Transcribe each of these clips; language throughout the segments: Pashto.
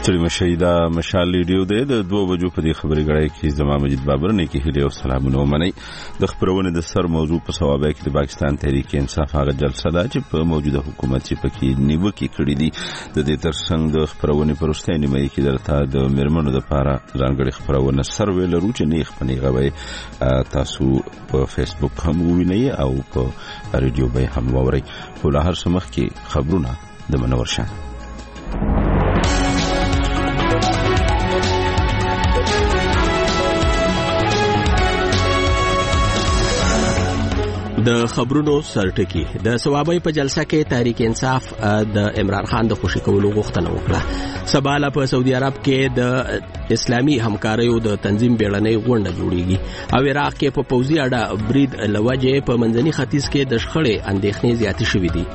ستړي مشي دا مشال ریډیو دی د 2 بجو په دې خبرې غړای کې زما مجید بابر نه کې هلي او سلامونه ومني د خبرونه د سر موضوع په ثوابه کې د پاکستان تحریک انصاف هغه جلسه ده چې په موجوده حکومت چې پکې نیوکې کړې دي د دې ترڅنګ د خبرونه پرسته نیمه کې درته د مرمنو د لپاره ځانګړي خبرونه سروې لرو چې نه خپنی غوي تاسو په فیسبوک هم وینئ او په ریډیو به هم وورئ خو له هر څه مخکې خبرونه د منور شاه د خبرونو سرټکی د ثوابي په جلسه کې تحریک انصاف د عمران خان د خوشی کولو غوښتنه وکړه. سباله په سعودي عرب کې د اسلامي همکاریو د تنظیم بیړنۍ غونډه جوړیږي او عراق کې په پوځي اډه برید لوجه په منځني ختیځ کې د شخړې اندېښنې زیاتې شوې دي.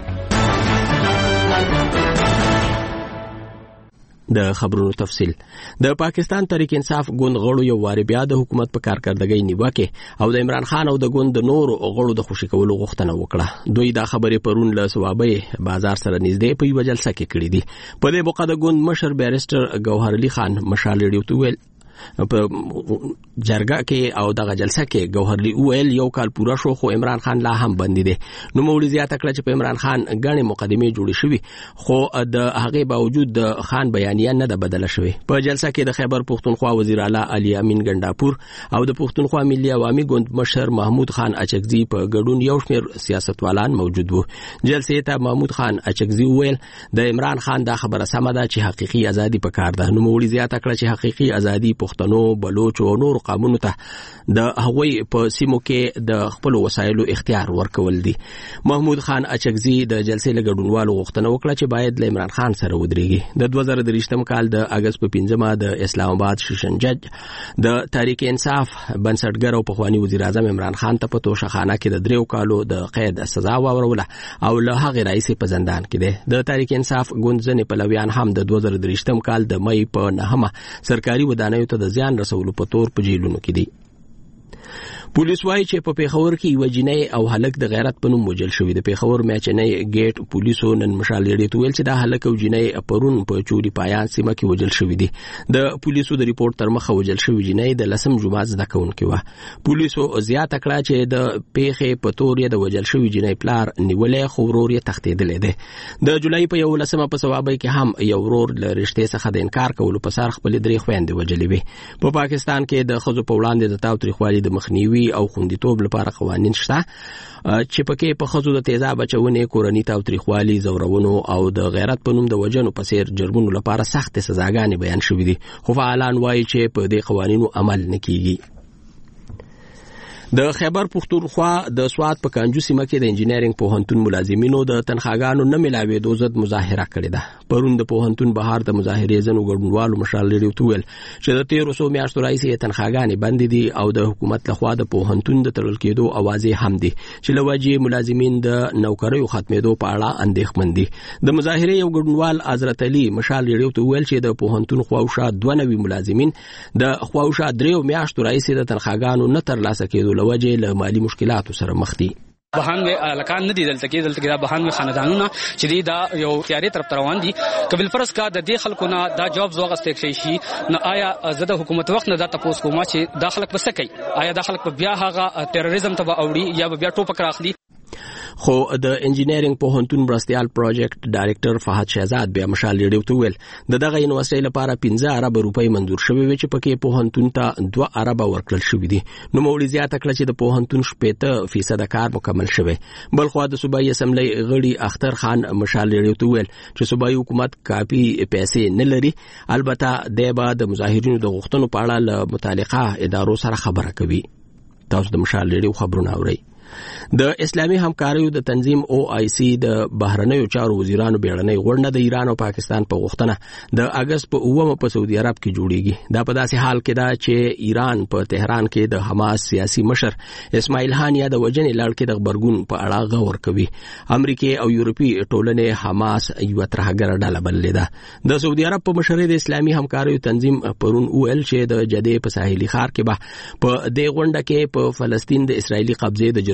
د خبرونو تفصیل د پاکستان تحریک انصاف ګوند غړو یو واری بیا د حکومت په کارکردګۍ نیوکه او د عمران خان او د ګوند نور غړو د خوشی کولو غوښتنه وکړه. دوی دا خبرې پرون له ثوابي بازار سره نږدې په یو جلسه کې کړې دي. په دې موقع د ګوند مشر بیرستر گوهر علي خان مشال ریډیو ویل په جرګه کې او دغه جلسه کې گوهر علي ویل یو کال پورا شو خو عمران خان لا هم بندي دي. نو مولوی زیاته کړه چې په عمران خان غني مقدمه جوړې شوې خو د هغه باوجود د خان بیانیه نه ده بدله شوې. په جلسه کې د خیبر پختونخوا وزیر اعلی علي امین ګنداپور او د پختونخوا ملي عوامي ګوند مشر محمود خان اچکزي په ګډون یو شمېر سیاستوالان موجود وو. جلسې ته محمود خان اچکزي ویل د عمران خان دا خبره سمه ده چې حقيقي ازادي پکار ده. نو مولوی زیاته کړه چې حقيقي ازادي پښتنو بلوچ او نور قومونو ته د هغوی په سیمو کې د خپل وسایلو اختیار ورکول دي. محمود خان اچکزي د جلسې لګډونوالو غوښتنه وکړه چې باید له عمران خان سره ودرېږي. د 2023م کال د اگست په 15 د اسلام آباد سیشن جج د تحریک انصاف بنسټګر او پخوانی وزیر اعظم عمران خان ته په توشخانه کې د 3 کالو د قید سزا واوروله او له هغه رئیس په زندان کې دی. د تحریک انصاف ګوند ځنې پلویان هم د 2023م کال د مئی په 9مه سرکاري ودانیو ته د زیان رسولو په تور په جیلونو کې دي. پولیس وايي چې په پیښور کې یو جنۍ او هلک د غیرت په نوم وژل شوی. د پیښور میچنۍ گیټ پولیسو نن مشال ریډیو ویل چې دا هلک او جنۍ پرون په چوري پایان سیمه کې وژل شوی دي. د پولیسو د ریپورت تر مخه وژل شوی جنۍ د لسم جمعه زده کوونکې و. پولیسو زیاته کړه چې د پیښې په تور یې د وژل شوی جنۍ پلار نیولې خو ورور یې تښتېدلی دی. د جولای په 11مه په ثوابي کې هم یو ورور له رشتې څخه د انکار کولو په سر خپل 3 خويندې وژلې وي. په پاکستان کې د خزو په وړاندې د تاوتریخوالي د مخنیوي او خوندیتوب لپاره قوانین شته چې پکې په خزو د تیزاب بچونې کورنۍ تاوتریخوالي زورونو او د غیرت په نوم د وجنو په څیر جرمونو لپاره سخت سزاګانې بیان شوې دي خو فعالان وایي چې په دې قوانینو عمل نه کیږي. د خیبر پختونخوا د سوات په کانجو سیمه کې د انجینرینګ پوهنتون ملازمینو د تنخواګانو نه ملاوېدو ضد مظاهره کړې ده. پرون د پوهنتون بهار د مظاهرې ځنو ګډونوالو مشال ریډیو ویل چې د 1300 میاشتو راځي تنخواګانې بند دي او د حکومت لخوا د پوهنتون د تړل کېدو اوازې هم دي چې لوجه ملازمین د نوکریو ختمېدو په اړه اندېښمن دي. د مظاهرې یو ګډونوال حضرت علي مشال ریډیو ویل چې د پوهنتون خواوشا 92 ملازمین د خواوشا 3 میاشتو راځي د تنخواګانو نه ترلاسه کېدو لوجه له مالی مشکلاتو سره مخ دي. بهانوي الکان نه دي دلته کې دا بهانوي خاندانونه چې دا یو تیاری طرف روان دي. قبل فرض کا د دې خلکو نه دا جاب زوغسته شي نو آیا زده حکومت وخت نه دا تاسو کومه چې دا خلک بس کوي آیا دا خلک بیا هغه تروریزم ته اوړي یا بیا ټوپک راخلي. خو د انجینرینګ پوهنتون برستیال پروجیکټ ډایریکټر فهد شهزاد بیا مشال ریډیو ویل دغه یونیورسيټي لپاره 15 ارب روپۍ منظور شوی و چې پکې پوهنتون ته 2 ارب ورکړل شوی دي. نو مولوی زیاته کړه چې د پوهنتون 70% کار مکمل شوی. بلخو د صوبایي اسمبلی غړي اختر خان مشال ریډیو ویل چې صوبایي حکومت کافي پیسې نه لري البته د بعد مظاهرینو د غوښتنو په اړه له متعلقه ادارو سره خبره کوي. تاسو د مشال ریډیو خبرونه اورئ. د اسلامي همکاریو د تنظیم OIC د بهرنیو چارو وزیرانو بیړنۍ غونډه د ایران او پاکستان په غوښتنه د اگست په 9مه په سعودي عرب کې جوړیږي. دا په داسې حال کې ده چې ایران په تهران کې د حماس سیاسي مشر اسماعیل هانیه د وجنې لړ کې د خبرګون په اړه غور کوي. امریکای او یورپی ټولنې حماس یو ترهګر ډله بللې ده. د سعودي عرب په مشرۍ د اسلامي همکاریو تنظیم پرون OL چې د جدې په ساحلي ښار کې به په دې غونډه کې په فلسطین د اسرایلی قبضې د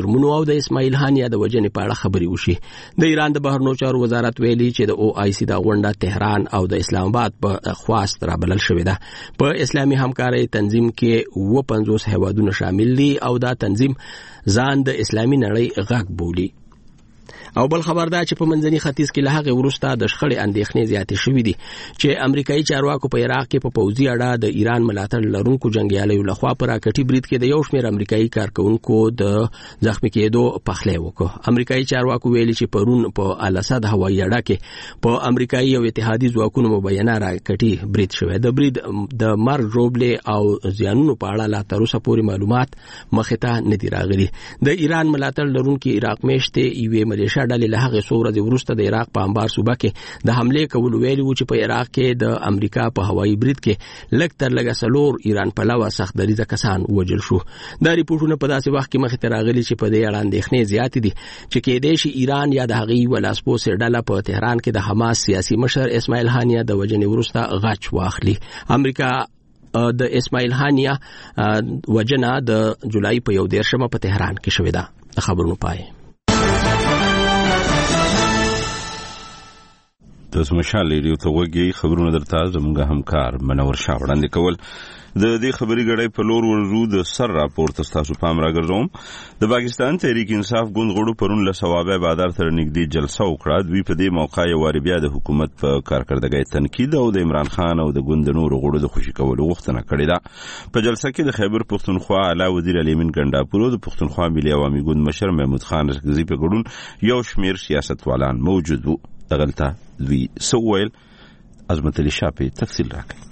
جرمونو او د اسماعیل هانیه د وجنې په اړه خبري وشي. د ایران د بهرنیو چارو وزارت ویلي چې د OIC د غونډه تهران او د اسلام آباد په خواست رابلل شوې ده. په اسلامي همکارۍ تنظیم کې 50 هیوادونه شامل دي او دا تنظیم ځان د اسلامي نړۍ غږ بولي. او بل خبر دا چې په منځني ختیځ کې له هغه وروسته د شخړې اندېښنې زیاتې شوې دي چې امریکایي چارواکو په عراق کې په پوځي اډه د ایران ملاتړ لرونکو جنگیالیو لخوا پر راکټي برید کې د یو شمېر امریکایي کارکونکو د زخمي کېدو پخلی وکړ. امریکایي چارواکو ویلي چې پرون په الاسد هوایي اډه کې په امریکایي او اتحادي ځواکونو مبینه راکټي برید شوی. د برید د مرګ ژوبلې او زیانونو په اړه لا تر اوسه پورې معلومات مخې ته نه دي راغلي. د ایران ملاتړ لرونکي عراق میشته یوې ملیشیا ډلې له هغه څو ورځې وروسته د عراق په انبار صوبه کې د حمله کولو ویلي و چې په عراق کې د امریکا په هوایي برید کې لږ تر لږه 4 ایران پلوه سخت دریځه کسان وژل شو. دا ریپورتونه په داسې وخت کې مخې ته راغلي چې په دې اړه اندېښنې زیاتې دي چې کېدای شي ایران یا د هغې ولاسپوڅې ډله په تهران کې د حماس سیاسي مشر اسماعیل هانیه د وژنې وروسته غچ واخلي. امریکا د اسماعیل هانیه وژنه د جولای په 11 په تهران کې شوې ده. د خبرونو پای د سمشال ریډیو ته وګورئ. خبرونه درته زموږ همکار منور شاه وړاندې کول. د دې خبري غړې په لور ورزو د سر راپورټ تاسو پام راګرځوم. د پاکستان تحریک انصاف ګوند غړو پرون له ثوابه بادار تر نږدې جلسه وکړه. دوی په دې موقع یو واری بیا د حکومت په کارکردګۍ تنقید او د عمران خان او د ګوند نور غړو د خوشي کولو غوښتنه کړې ده. په جلسه کې د خیبر پښتونخوا اعلی وزیر الیمین ګنډاپور او د پښتونخوا ملي عوامي ګوند مشر محمود خان رزقزي په ګډون یو شمیر سیاستوالان موجود وو. دغلطه دوی سوویل عظمت علي شاپي تفصیل راکړي.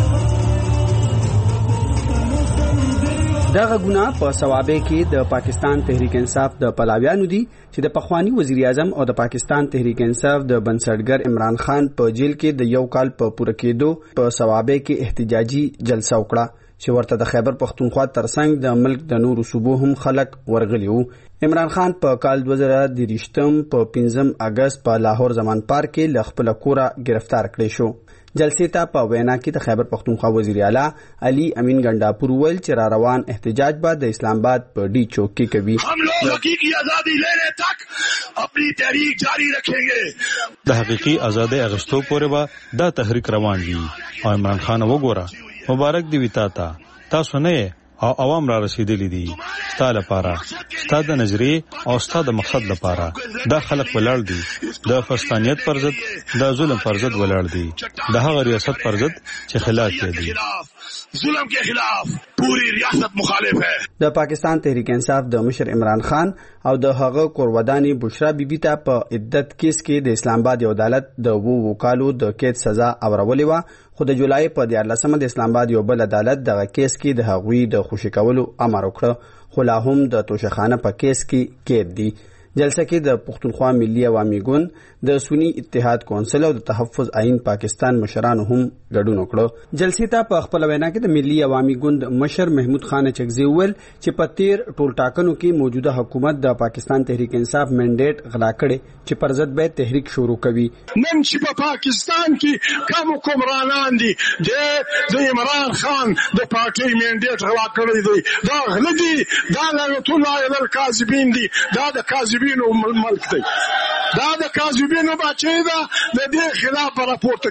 دغه ګناه په ثوابه کې د پاکستان تحریک انصاف د پلاویانو دي چې د پخوانی وزیر اعظم او د پاکستان تحریک انصاف د بنسټګر عمران خان په جیل کې د یو کال په پوره کېدو په ثوابه کې احتجاجي جلسه وکړه چې ورته د خیبر پښتونخوا ترڅنګ د ملک د نورو صوبو هم خلک ورغلي وو. عمران خان په کال 2023 په 15 اگست په لاهور زمان پارک کې ل خپل کوره گرفتار کړی شو. جلسې ته په وینا کې د خیبر پښتونخوا وزیر اعلی علي امین ګنډاپور ویل چې را روان احتجاج بعد د اسلام آباد په ډی چوک کې کوي. हम लोग हकीकी आजादी लेने तक अपनी तहरीक जारी रखेंगे. د حقيقي ازادي اغشتو پورې به دا تحریک روان وي. او عمران خان وګوره مبارک دی وتا تاسو نه او عوام را رسیدلی دي ستاله لپاره ستاده نظریه او ستاده مقصد لپاره دا خلک ولړ دي د فلسطینیت پر ضد د ظلم پر ضد ولړ دي د هغه ریاست پر ضد چې خلاف دي ظلم کے خلاف پوری ریاست مخالف ہے. د پاکستان تحریک انصاف د مشر عمران خان او د هغه قرباني بشرا بیبي ته په عدت کیس کې د اسلام آباد عدالت د وکالو د قید سزا اورولې و. خو د جولای په 14 د اسلام آباد یو بل عدالت دغه کیس کې د هغوی د خوشی کولو امر وکړ. خو لا هم د توشخانه په کیس کې قید دي. جلسه کې د پښتونخوا ملي عوامي ګوند د سنی اتحاد کونسل او د تحفظ عین پاکستان مشرانو هم ګډون وکړ. جلسې ته په خپل وینا کې د ملي عوامي ګوند مشر محمود خان چغزي ویل چې په تیر ټول ټاکنو کې موجوده حکومت د پاکستان تحریک انصاف منډیټ غلا کړي چې پر ضد به تحریک شروع کوي. نن چې په پاکستان کې کوم حکمرانان دي د عمران خان د پارټي منډیټ غلا کړی دی دا غلطي دا لعنت الله علی الکاذبین دي دا د کاذبینو ملک دی دا د کاذبینو بچی دا د دې خلاف راپورته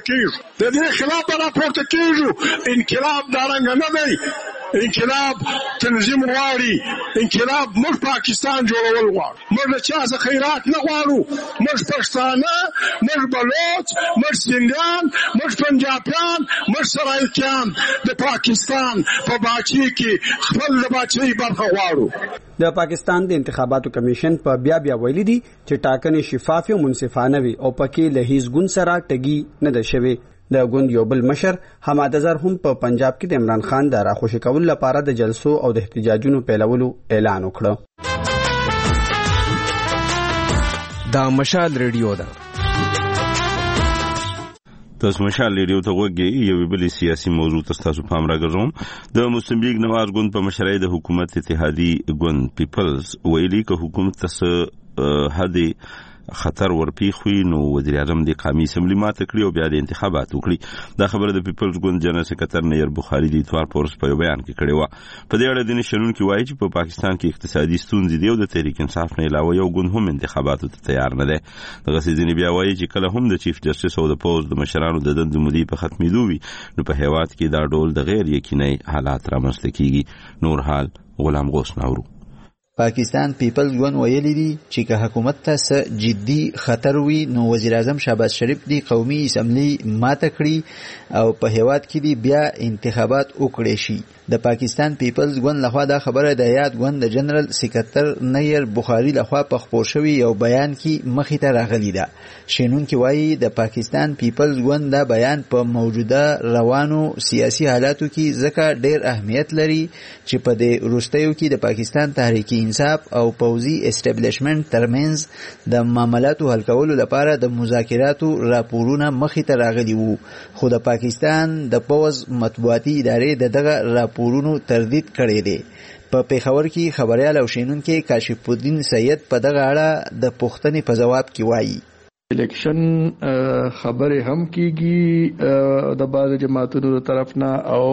کیږي انقلاب دارنګ نه دی انقلاب تنظیم غواړي انقلاب موږ پاکستان جوړول غواړو موږ چا څه خیرات نه غواړو موږ پښتانه موږ بلوچ موږ سندان موږ پنجابیان موږ سرایکیان د پاکستان په باچی کې خپل د باچی برخه غواړو. د پاکستان د انتخاباتو کمیشن په بیا ویلي دي چې ټاکنې شفاف او منصفانه وي او پکې له هیڅ ګوند سره ټګي نه ده شوی. د ګوند یو بل مشر حماد اظهر هم په پنجاب کې د عمران خان د راخوشي کولو لپاره د جلسو او د احتجاجونو پیلولو اعلان وکړ. دا مشال ریډیو ده. تاسو مشال ریډیو ته وګورئ. یو بل سیاسي موضوع تاسو پام راګرځوم. د موسمبیک نواز ګوند په مشرۍ د حکومت اتحادي ګوند پیپلز ویلي چې حکومت تاسو هدي خطر ورپیخوي نو وزیر اعظم د قومي اسمبلی ماته کړی او بیا د انتخابات وکړي. دا خبره د پیپلز ګوند جنرال سکرټر نیر بخاری د اتوار پورس په بیان کې کړې و. په دې اړه د نشرون کې وایي چې په پاکستان کې اقتصادي ستونزې دی او د تحریک انصاف نه علاوه یو ګوند هم انتخاباتو ته تیار نه دی. دغه ځینې بیا وایي چې کله هم د چیف جسټس او د پوز د مشرانو د دندې مودې په ختمېدو وي نو په هیواد کې دا ډول د غیر یقیني حالات رامنځته کیږي. نور حال غلام غوث نورو. پاکستان پیپلز ګوند ویلي دي چې که حکومت ته څه جدي خطر وي نو وزیر اعظم شهباز شریف دی قومي اسمبلی ماته کړي او په هیواد کې دی بیا انتخابات وکړي شي. د پاکستان پیپلز ګوند لخوا دا خبره د یاد ګوند د جنرال سکرټر نیر بخاری لخوا په خپور شوی یو بیان کې مخې ته راغلی ده. شینون کې وایي د پاکستان پیپلز ګوند دا بیان په موجوده روانو سیاسي حالاتو کې ځکه ډېر اهمیت لري چې په دې وروستیو کې د پاکستان تحریک انصاف او پوځي اسټابلیشمنت ترمنځ د معاملاتو حل کولو لپاره د مذاکراتو راپورونه مخې ته راغلي وو، خو د پاکستان د پوځ مطبوعاتي ادارې دغه پورونو تردید کړی دی. په پیښور کې خبريال او شینونکو کاشف الدین سید په دغه اړه د پوښتنې په جواب کې وایي الیکشن خبره هم کیږي د بعض جماعتونو طرف نه او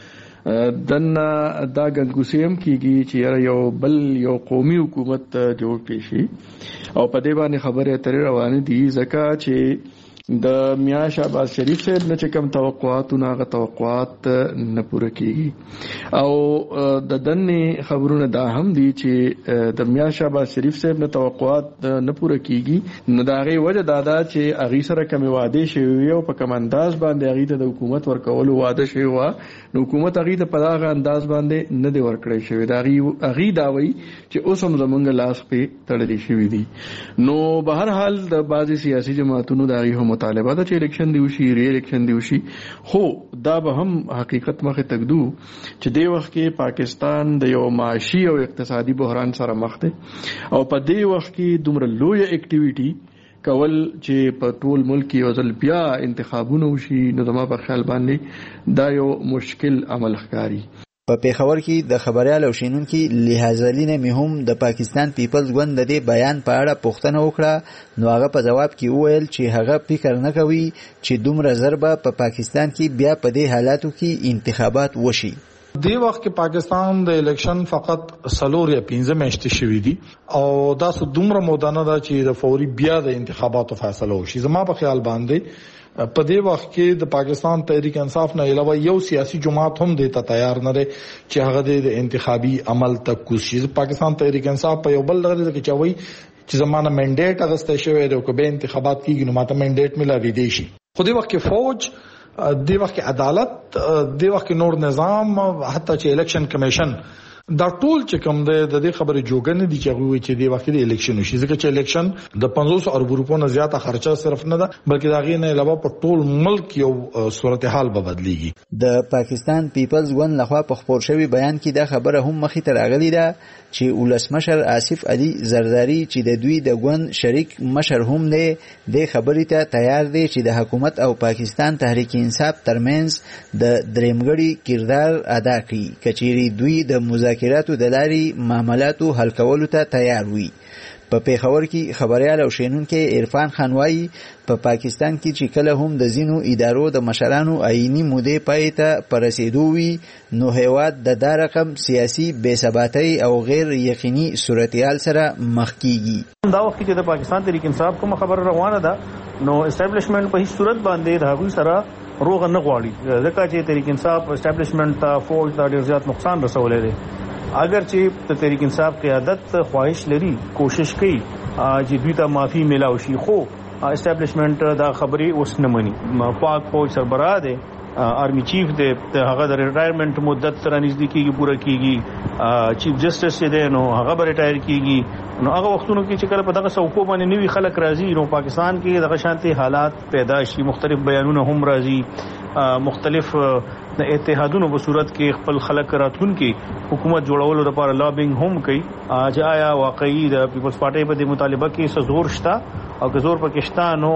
دنه دا ګنګوسي هم کیږي چې یو بل یو قومي حکومت جوړ کړي شي او په دې باندې خبره تر روانه دي ځکه چې د میاں شهباز شریف صاحب نه چې کوم توقعاتونه هغه توقعات نه پوره کیږي او د دنه خبرونه دا هم دي چې د میاں شهباز شریف صاحب نه توقعات نه پوره کیږي نو دا غي وجه دادا چې اغي سره کوم وعده شوی او په کوم انداز باندې اغي ته د حکومت ورکول وعده شوی و نو حکومت اغي ته په دغه انداز باندې نه دی ورکړی شوی. دا اغي دا وایي چې اوس هم زمونږ لاس په تړلې شوی دي. نو به هر حال د بعضي سیاسي جماعتونو دا غي مطالبه ده چې الیکشن دی وشي، ری الیکشن دی وشي، خو دا به هم حقیقت مخه تګدو چې د وخت کې پاکستان د یو معاشي او اقتصادي بحران سره مخ دی او په دې وخت کې دومره لوی اکټیویټي کول چې په ټول ملک یو ځل بیا انتخابونه وشي نو زما په خیال باندې دا یو مشکل عمل ښکاري. په پیښور کې د خبريال او شینونکو لحاظلین مې هم د پاکستان پیپلز ګوند د دې بیان په اړه پوښتنه وکړه نو هغه په جواب کې وویل چې هغه فکر نه کوي چې دومره ضربه په پاکستان کې بیا په دې حالاتو کې انتخابات وشي. دی وخت کې پاکستان د الیکشن فقط 3 یا 5 میاشتې شوې دي او دا څه دومره مودانه ده چې د فوري بیا د انتخاباتو فیصله وشي. زما په خیال باندې په دې وخت کې د پاکستان تحریک انصاف نه علاوه یو سیاسي جماعت هم د تیار نه لري چې هغه د انتخابي عمل تک کوشي. پاکستان تحریک انصاف په یو بل لغړي کې چوي چې زمانه منډیټ اغسته شوی دی او که به انتخابات کیږي نو ماته منډیټ ملاوي دی شي. خو دې وخت کې فوج، دې وخت کې عدالت، دې وخت کې نور نظام، حتی چې الیکشن کمیشن دا ټول چې کوم د دې خبره جوګنه دي چې هغه چې دی وخت د الیکشن وشي ځکه چې الیکشن د 500 ارب روپو نه زیاته خرچه صرف نه ده بلکې دا غي نه علاوه په ټول ملک یو صورتحال به بدليږي. د پاکستان پیپلز ګوند لخوا په خپور شوی بیان کې دا خبره هم مخې ته راغلی ده چې ولسمشر آصف علي زرداری چې د دوی د ګوند شریک مشر هم دی د خبرې ته تیار دی چې د حکومت او پاکستان تحریک انصاف ترمنځ د درېمګړي کردار ادا کړي کچېری دوی د مذاکراتو د لارې معاملاتو حل کولو ته تیار وي. په پیښور کې خبريال او شینونکو عرفان خان وایي په پاکستان کې چې کله هم د زینو ادارو د مشرانو آئینی مودې پای ته پرسیدو وي نو هیواد د دا رقم سیاسي بې ثباتۍ او غیر یقیني صورتحال سره مخ کیږي. دا وخت چې د پاکستان تحریک انصاف کوم خبر روانه ده نو اسټابلیشمنت په هیڅ صورت باندې د هغوی سره روغ نه غواړي ځکه چې تحریک انصاف اسټابلیشمنت ته فوج ته ډیر زیات نقصان رسولی دی. اگر چې د تحریک انصاف قیادت خواهش لري کوشش کوي چې دوی ته معافي ملاو شي خو اسټابلیشمنت دا خبرې اوس نه مني. پاک فوج سربراہ دی آرمی چیف دی هغه د ریټایرمنټ مدت سره نږدې کیږي پوره کیږي. چیف جسټس چې دی نو هغه به ریټایر کیږي نو هغه وختونو کې چې کله په دغه څوکو باندې نوي خلک راځي نو پاکستان کې دغه شانتي حالات پیدا شي. مختلف بیانونه هم راځي، مختلف د اتحادونو په صورت کې خپل خلک راتلونکي حکومت جوړولو لپاره لابینګ هم کوي. آیا واقعي د پیپلز پارټي په دې مطالبه کې څه زور شته او که زور پکې شته نو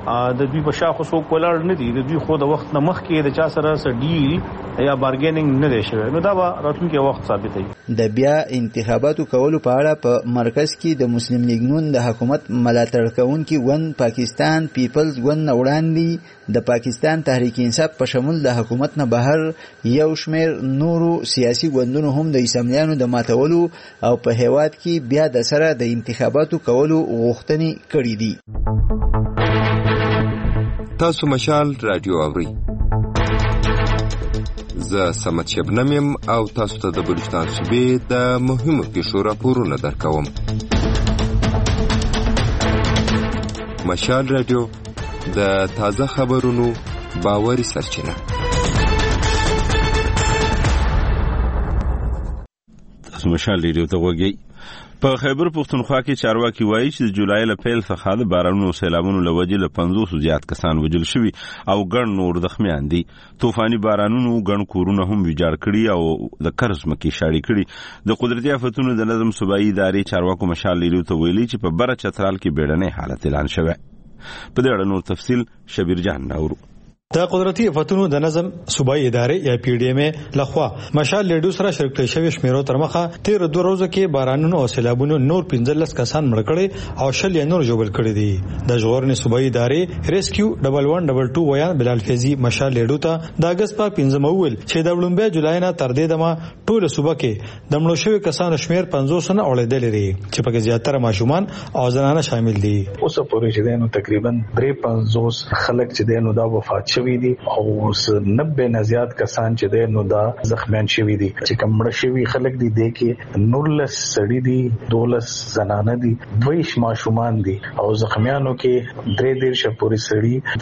د دوی په شاخو څوک ولاړ نه دي. د دوی خو د وخت نه مخکې د چا سره سره ډیل یا بارګیننګ نه دی شوی. نو دا به راتلونکي وخت ثابتوي. د بیا انتخاباتو کولو په اړه په مرکز کې د مسلم لیگ نون د حکومت ملاتړ کوونکي ګوند پاکستان پیپلز ګوند نه وړاندې د پاکستان تحریک انصاف په شمول د حکومت نه بهر یو شمېر نورو سیاسي ګوندونو هم د اسمبلیانو د ماتولو او په هیواد کې بیا د سره د انتخاباتو کولو غوښتنې کړې دي. تاسو مشال رادیو اورئ. زه سمت شبنم یم او تاسو ته د بلوچستان صوبې د مهمو پیښو راپورونه درکوم. مشال رادیو د تازه خبرونو باوري سرچینه. تاسو مشال رادیو ته وګورئ. په خیبر پختونخوا کې چارواکي وایي چې د جولای له پیل څخه د بارانونو او سیلابونو له وجې له 500 زیات کسان وژل شوي او ګڼ نور زخمیان دي. طوفاني بارانونو ګڼ کورونه هم ویجاړ کړي او د قرض مکې شاړې کړي. د قدرتي آفتونو د نظم صوبایي ادارې چارواکو مشال لیدو ته ویلي چې په بره چترال کې بیړنی حالت اعلان شوی. په دې اړه نور تفصیل شبیر جان راوړو. د قدرتي آفتونو د نظم صوبایي ادارې یا پی ډی ایم لخوا مشال لیډو سره شریک شوی شمیرو تر مخه 13 ورځې کې بارانونو او سیلابونو نور 15 کسان مړ کړي او شل نور جوړ کړي دي. د ژغورنې صوبایي ادارې ریسکیو 1122 ویان بلال فیضی مشال لیډو ته د اگست په 15 ویل چې د لومبیا جولای نه تر دې دمه ټول صوبه کې د مړو شوی کسانو شمیر 500 نه اوریدل لري چې پکې زیاتره ماشومان او زنانه شامل دي. اوس پورې چې دینو تقریبا 350 خلک چې دینو دا وفات شوی دي او 90 نه زیات کسان چې دینو دا زخمیان شوی دي. چې کوم مړ شوی خلک دي د کې 19 سړي دي 12 زنانه دي 22 ماشومان دي او زخمیانو کې 3 پورې سړي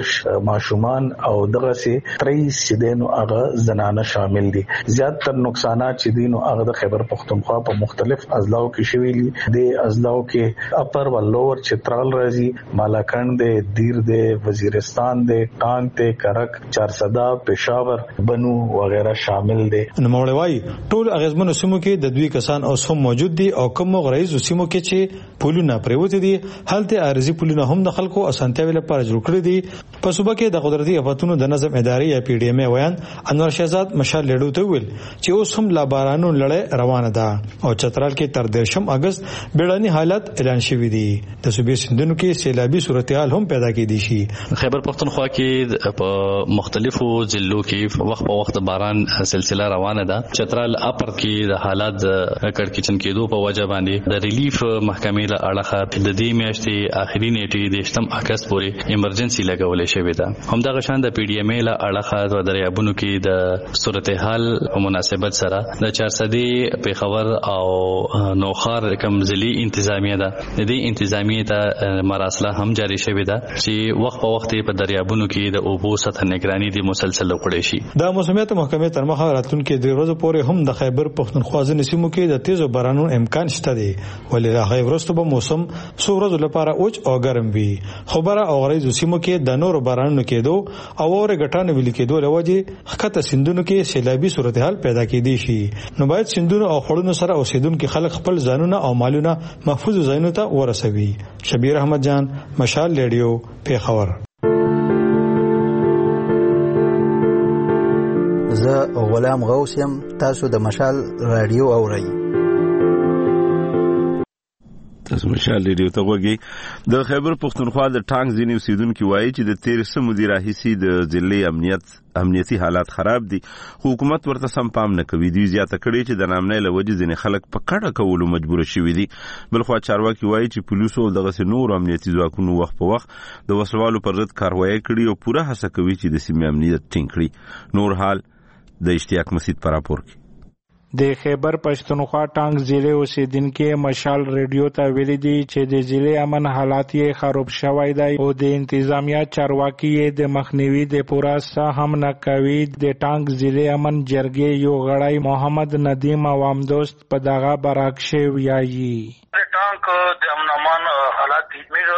2 ماشومان او دغه سي 30 چې دینو هغه زنانه شامل دي. زیاتره نقصانات چې دینو هغه د خیبر پختونخوا په مختلف اضلاعو کې شوی دي. د اضلاعو کې اپر و لوور چترال راځي مالاکنډ د دیر د وزیرستان د ټانګ ته کرک چارسدا پېښور بنو وغیرہ شامل دي. نو مولوی ټول اغیزمنو سیمو کې د دوی کسان او سم موجود دي او کوم غریز سیمو کې چې پولونه پریوت دي هلته ارزي پولونه هم د خلکو اسانتیاوي لپاره جوړ کړی دي. په صوبه کې د قدرتي آفتونو د نظم ادارې یا پی ډی ایم ویان انور شهزاد مشال لیډو ته ویل چې اوس هم لا بارانو لړۍ روانه ده او چترال کې تر 13 اگست بیړنی حالت اعلان شوی دی. د صوبې سندونو کې سیلابي صورتحال هم پیدا کېدی شي. خیبر پختونخوا کې په مختلفو ضلعو کې وخت په وخت باران سلسله روانه ده. چترال اپر کې د حالات کړکېچن کېدو په وجه باندې د ریلیف محکمې له اړخه د دې میاشتې اخري نیټې د 8 اگست پورې ایمرجنسي لګولې شوې ده. همدغه شان د پی ډی ایم له اړخه د دریابونو کې د صورتحال په مناسبت سره د 400 پیښور او نوخار کوم ضلعي انتظامیه ده د دې انتظامیه ته مراسله هم جاری شوې ده چې وخت په وخت په دریابونو کې د اوبو سطح نگرانی دی مسلسل وکړي شي. د موسمیات محکمې تر مخه راتلونکي 3 ورځې پورې هم د خیبر پختونخوا ځینې سیمو کې د تیزو بارانونو امکان شته دی ولې راغی ورسته به موسم څو ورځې لپاره اوچ او ګرم وي. خبره او غریزو سیمو کې د نور بارانونو کېدو او اور غټانو ویل کېدو لوجه خطه سندونو کې سیلابي صورتحال پیدا کېدی شي. نو باید سندونو او خړونو سره اوسیدونکو خلک خپل ځانونه او مالونه محفوظ ځایونو ته ورسوي. شبیر احمد جان مشال ریډیو پیښور. زه غلام غوث یم تاسو د مشال رادیو اورئ. تاسو مشال ریډیو ته وګورئ. د خیبر پختونخوا د ټانګ ځینې اوسیدونکو وایي چې د 13 مدیر راهیسي د ضلعي امنیتي حالات خراب دي. حکومت ورته سم پام نه کوي. دوی زیاته کړي چې د نامنۍ له وجې ځینې خلک په کډه کولو مجبور شوي دي. بلخوا چارواکي وایي چې پولیسو او دغه نور امنیتي ځواکونو وخت په وخت د وسلوالو پر ضد کاروایی کړي او پوره هڅه کوي چې د سیمې امنیت ټینګ کړي. نور حال د اشتیاق مسید پر راپور کې د خیبر پښتونخوا ټانګ ضلع اوسیدونکو مشال ریډیو ته ویلي دي چې د ضلع امن حالات یې خراب شوی دی او د انتظامیه چارواکي د مخنیوي د پوره څه هم نه کوي. د ټانګ ضلع امن جرګې یو غړی محمد ندیم عوام دوست په دغه برعکس ویایي ټانګ د امن امان حالات میر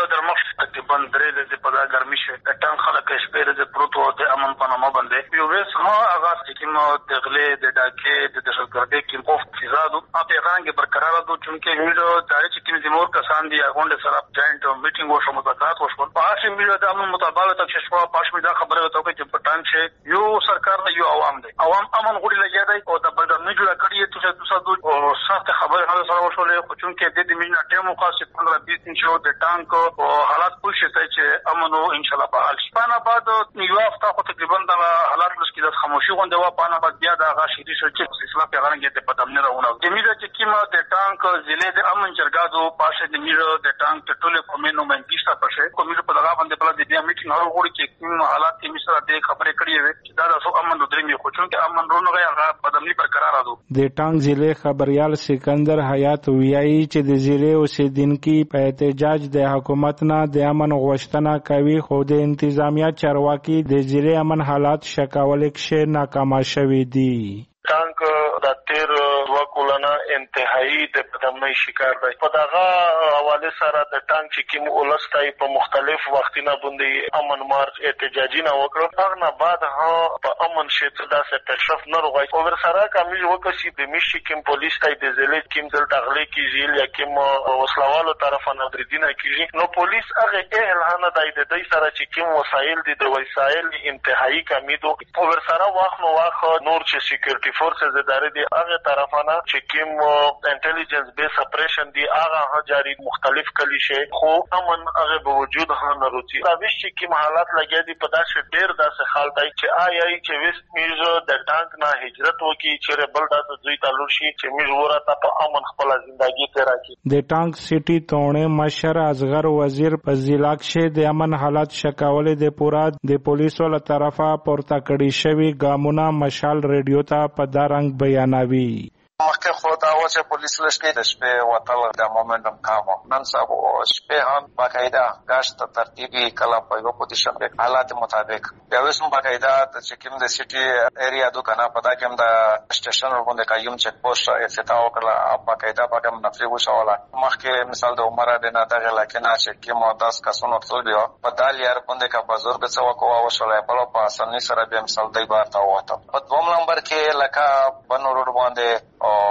درمخ تقریبا 3 ورځې په دا ګرمي شي ټنګ خلک شپې ورځې پروت وو د امن په نامه باندې یو ویس ها آغاز کې مو د غلې د ډاکې د دهشتګردۍ کې خوف فزادو په پیغام کې برقرار دو چونکه میډو دایره چې کوم زمور کسان دي هغه د سره جاینټ میټینګ وشو مذاکرات وشو په هغه میډو د امن مطابق تک شوا پاش می دا خبره وته چې پټان شي یو سرکار نه یو عوام دي عوام امن غوړي لګیا دی او د بدر نه جوړه کړی ته او سخت خبره هغه سره وشولې خو چونکه د دې مینا ټیمو خاصه 15-20 دن شو د ټانک او حالات پوه شي چې امن او ان شاء الله په حال شي پانا بعد یو هفته خو تقریبا د حالات لږ د خاموشي غونډه و پانا بعد بیا د هغه شری شو چې اسلام پیغام کې په دمنه راونه د میډیا چې کیمه د ټانک ضلع د امن جرګادو پاشه د میډیا د ټانک ټوله کومینو منځتا پښه کومینو په دغه باندې په دې میټینګ هغه غوړي چې کوم حالات کې مثلا د خبرې کړې وي چې دا د امن د درې خو چون کې امن رونغه هغه په دمنه برقرار راځو د ټانک ضلع خبريال سکندر حیات ویایي چې د ضلع اوسیدونکو په احتجاج د حکومت نه د امن غوښتنه کوي خو د انتظامیه چارواکي د ضلع امن حالات شکاول کې ناکام شوي دي ټانک د تیر وکولنه انتهایی د پدمنۍ شکار دی په دغه حواله سره د ټانک چې کوم ولستای په مختلف وختونه باندې امن مارچ احتجاجي نه وکړ هغه نه بعد ها په امن شته داسې تشرف نه روغای او ور سره کامل وکړي د میشي کوم پولیس تای د زلې کوم دل تغلی کیږي یا کوم وسلوالو طرفانه دردینه کیږي نو پولیس هغه اعلان دای د دې سره چې کوم وسایل دي د وسایل انتهایی کمیدو او ور سره واخلو نور چې سکیورټي فورسز ادارې دي هغه طرفانه چې کوم انټيليجنس بیس اپریشن دي هغه جاری مختلف کلی شي خو امن هغه به وجود ها نه روتي دا وشي کوم حالات لګي دي په داسې ډېر داسې حال دی چې آی چې وست میز د ټانک نه هجرت وکي چې بل داسې دوی تعلق شي چې میز ورته په امن خپل ژوندۍ تیر کی د ټانک سټي تونه مشر اصغر وزیر په ضلع کې د امن حالات شکاول د پورا د پولیسو له طرفه پورته کړی شوی ګامونه مشال ریډیو ته په دارنګ بیانوي مخکې خو دا و چې پولیس لشکې د شپې وتل د مومنټم کامو نن سبا شپې هم باقاعده گشت ترتیبي کلا په یو پوزیشن کې حالات مطابق بیا وسم باقاعده چې کوم د سټي ایریا دوکانه پتا کوم د سټیشن باندې قایم چک پوسټ افتتاح وکړه باقاعده پکم نفري وشوله مخکې مثال د عمر د نه دغه لکه چې کوم 10 کسونو تل بیا په دال یار باندې کا بازار به څو کوه وشوله په اسانۍ سره به مثال دی بارته وته په دوم نمبر کې لکه بنو روډ باندې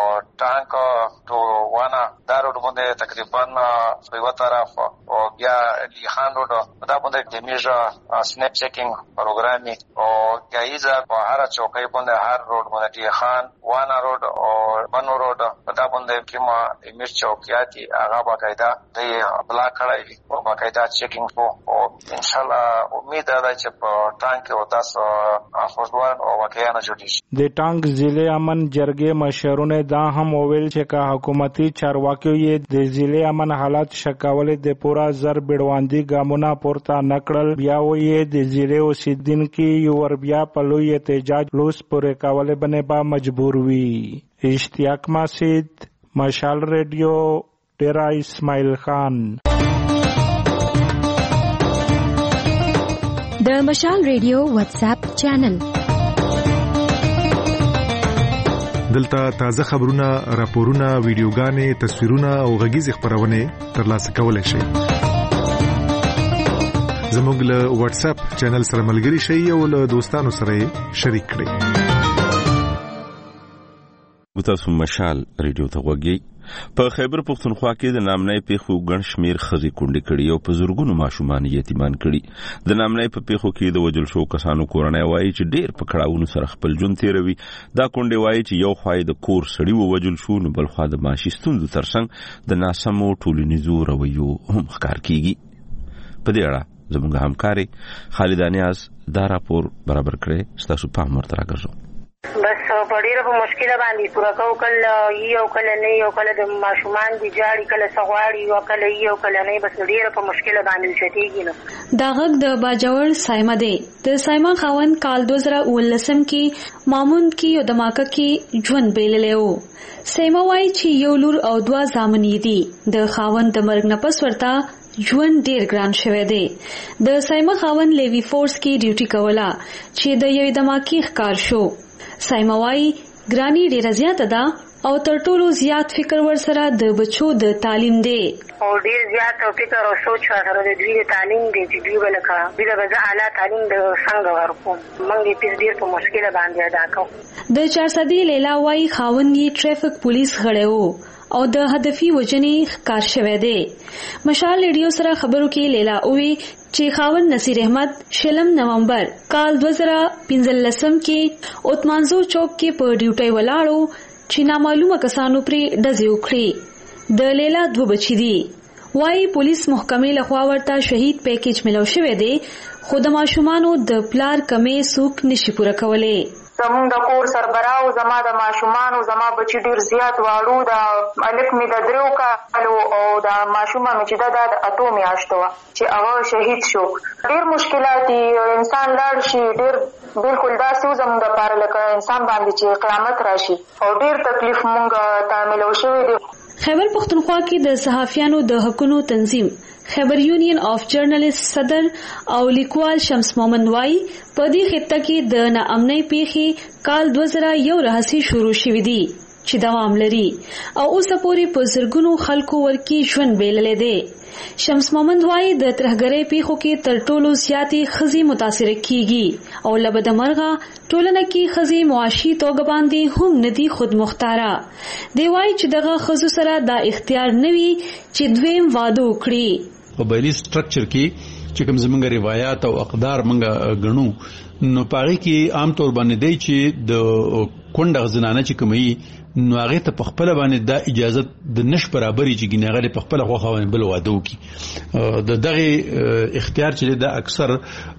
ټانک تو وانا دا روډ باندې تقریبا په یو طرف او بیا لیخان روډ دا باندې د میجا سنیپ چیکینګ پروګرامي او جایزه په هر چوکۍ باندې هر روډ باندې لیخان وانا روډ او بنو روډ دا باندې کومه ایمیج چوکیاتي هغه باقاعده د بلا کړای او باقاعده چیکینګ او ان شاء الله امید ده چې په ټانک او تاسو افوردوان او واقعیا نه جوړیږي د ټانک ضلع امن جرګې مشرونه دا هم وویل چې که حکومتي چارواکي یې د ضلع امن حالات شکاول د پورا زر بډواندي ګامونه پورته نکړل بیا وې د ضلع اوسیدونکو یو ور بیا په لوی احتجاج لوس پورې کول باندې با مجبور وي اشتیاق ماسید مشال ریډیو ډیرا اسماعیل خان د مشال ریډیو واتس اپ چینل دلته تازه خبرونه، راپورونه، ویډیوګانې، تصویرونه او غږیز خبرونه ترلاسه کولای شئ. زموږ له واتس اپ چینل سره ملګري شئ او له دوستانو سره شریک کړئ. تاسو مشال ریډیو ته وګورئ. په خیبر پختونخوا کې د نامنۍ پیښو ګڼ شمیر خزي کونډې کړي او په زورګونو ماشومان یتیمان کړي. د نامنۍ په پیښو کې د وجل شو کسانو کورنۍ وایي چې ډېر په کړهونو سره خپل ژوند تیروي. دا کونډې وایي چې یو خوای د کور سړی وجل شو نو بل خوا د معاشي ستونزو ترڅنګ د ناسمو ټولنیزو رویو هم ښکار کیږي. په دې اړه زموږ همکاري خالد نیاز دا راپور برابر کړی. ستاسو پام ورته راګرځو. بس په ډیره په مشکله باندې پورا کو کله یو کله نه یو کله د ماشومان دي جاړي کله سغواړي یو کله یو کله نه بس ډیره په مشکله باندې شتيږي نو دا غږ د باجوړ سایمه دی. د سایمه خاون کال 2019 کې مامون کې یو دماکه کې ژوند بیللې وو. سایمه وایي چې یو لور او دوا زامنې دي. د خاون د مرګ نه پس ورته ژوند ډیر ګران شوی دی. د سایمه خاون لیوی فورس کې ډیوټي کوله چې د یو دماکي ښکار شو. سایمه وایي ګرانی ډیره زیاته ده او تر ټولو زیات فکر ورسره د بچو د تعلیم دی او ډیر زیات فکر او سوچ سره د دوی تعلیم دی چې دوی ولکه دوی به اعلی تعلیم د څنګه ورکوم موږ یې ډیر په مشکله باندې ادا کوو د 400 لیلا وای خاوندی ټریفیک پولیس غړیو او د هدفي وجنې ښکار شوه دی مشال ریډیو سره خبرو کې لیلا اووي چې خاوند نصیر احمد شلم نومبر کال 2015 کې اوتمانزو چوک کې په ډیوټي ولاړو چې نامعلومه کسانو پرې ډزې وکړې د لیلا 2 بچی دي وای پولیس محکمې لخوا ورته شهید پیکیج ملو شوی دی خو د ماشومانو د پلار کمې سوک نشي پوره کولای زمون د کور سربراو زما د ماشومان او زما بچی ډیر زیات واړو د الک می د درو کالو او د ماشومه می چې د اتو میاشتو چې هغه شهید شو ډیر مشکلات دي انسان لاړ شي ډیر بالکل دا څه زموږ د پاره لکه انسان باندې چې قیامت راشي او ډیر تکلیف مونږ تعامل شوی دی خیبر پختونخوا کې د صحافیانو د حقوقو تنظیم خیبر یونین اف جرنالست صدر او لیکوال شمس مومند وای په دې خطه کې د ناامنۍ پیښې کال 2001 راهسي شروع شوې دي چې دوام لري او اوس پورې په زرګونو خلکو ورکی ژوند بیللې دي شمس مومند وای د ترهګرۍ پیښو کې تر ټولو زیاتې خزي متاثر کیږي او لبد مرغه ټولنه کې خزي معاشي توګه باندې هم ندي خود مختاره دی وای چې دغه خزو سره دا اختیار نوي چې دویم واده وکړي په بیلی سټرکچر کې چې کوم زمونږ روایت او اقدار مونږ غنو نو پاره کې عام طور باندې دی چې د کونډه زنانه چې کومي نو هغه ته په خپل باندې د اجازه د نش برابرۍ چې ګناغه په خپل خو بل واده وکي د دغه اختیار چې د اکثر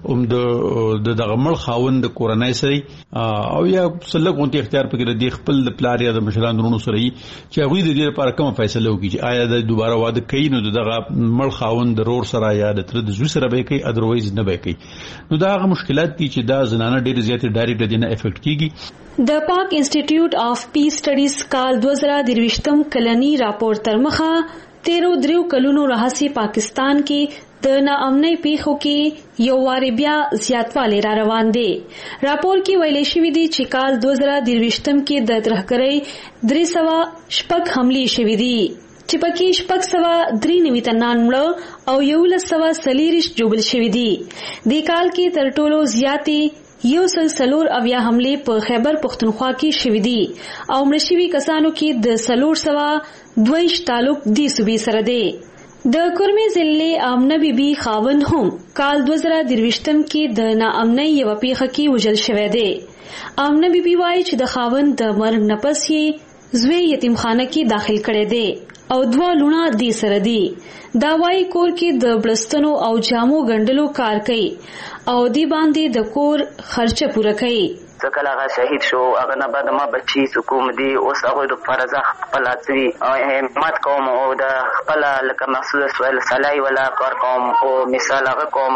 د دغه مل خاوند کورنۍ سره او یا سلګونتي اختیار پکې د خپل د پلار یا د مشران درونو سره چې هغه د دې لپاره کوم فیصله وکړي چې آیا د دوباره واده کوي نو دغه مل خاوند ضرور سره یا د تر د زو سره به کوي اذرویز نه به کوي نو دا هغه مشکلات دي چې دا زنانه ډېر زیات ډایرکټ دي نه افیکټ کیږي د پاک انسټیټیوټ اف پیس سټډیز کال 2023 کلنی راپور تر مخه 13 کلونو راهسي پاکستان کې د ناامنۍ پیښو کې یو واری بیا زیاتوالی را روان دی راپور کې ویل شوی دی چې کال 2023 کې د ترهګرۍ 300 حملې شوې دي چې پکې 693 تنان مړه او 1140 جوړل شوې دي د کال کې تر ټولو زیاتې یو سلسلور اویا حمله په خیبر پختونخوا کې شوې دي او مړ شوي کسانو کې د 322 تعلق دي صوبې سره دی د کورمې ضلع آمنه بیبي خاوند هم کال 2023 کې د ناامنۍ یو پیښه کې وژل شوی دی آمنه بیبي وایي چې د خاوند د مرګ نه پس یې زوی یتیمخانه کې داخل کړي دی او 2 لونه دي سره دي دا وایي کور کې د بلستنو او جامو ګندلو کار کوي او دی باندې د کور خرچه پوره کوي څکل هغه شهید شو هغه نه بعد ما بچي حکوم دي اوس هغه د فرض خپل اصلي همت کوم او د خپل لکه محسوس سوال سلای ولا کار کوم او مثال هغه کوم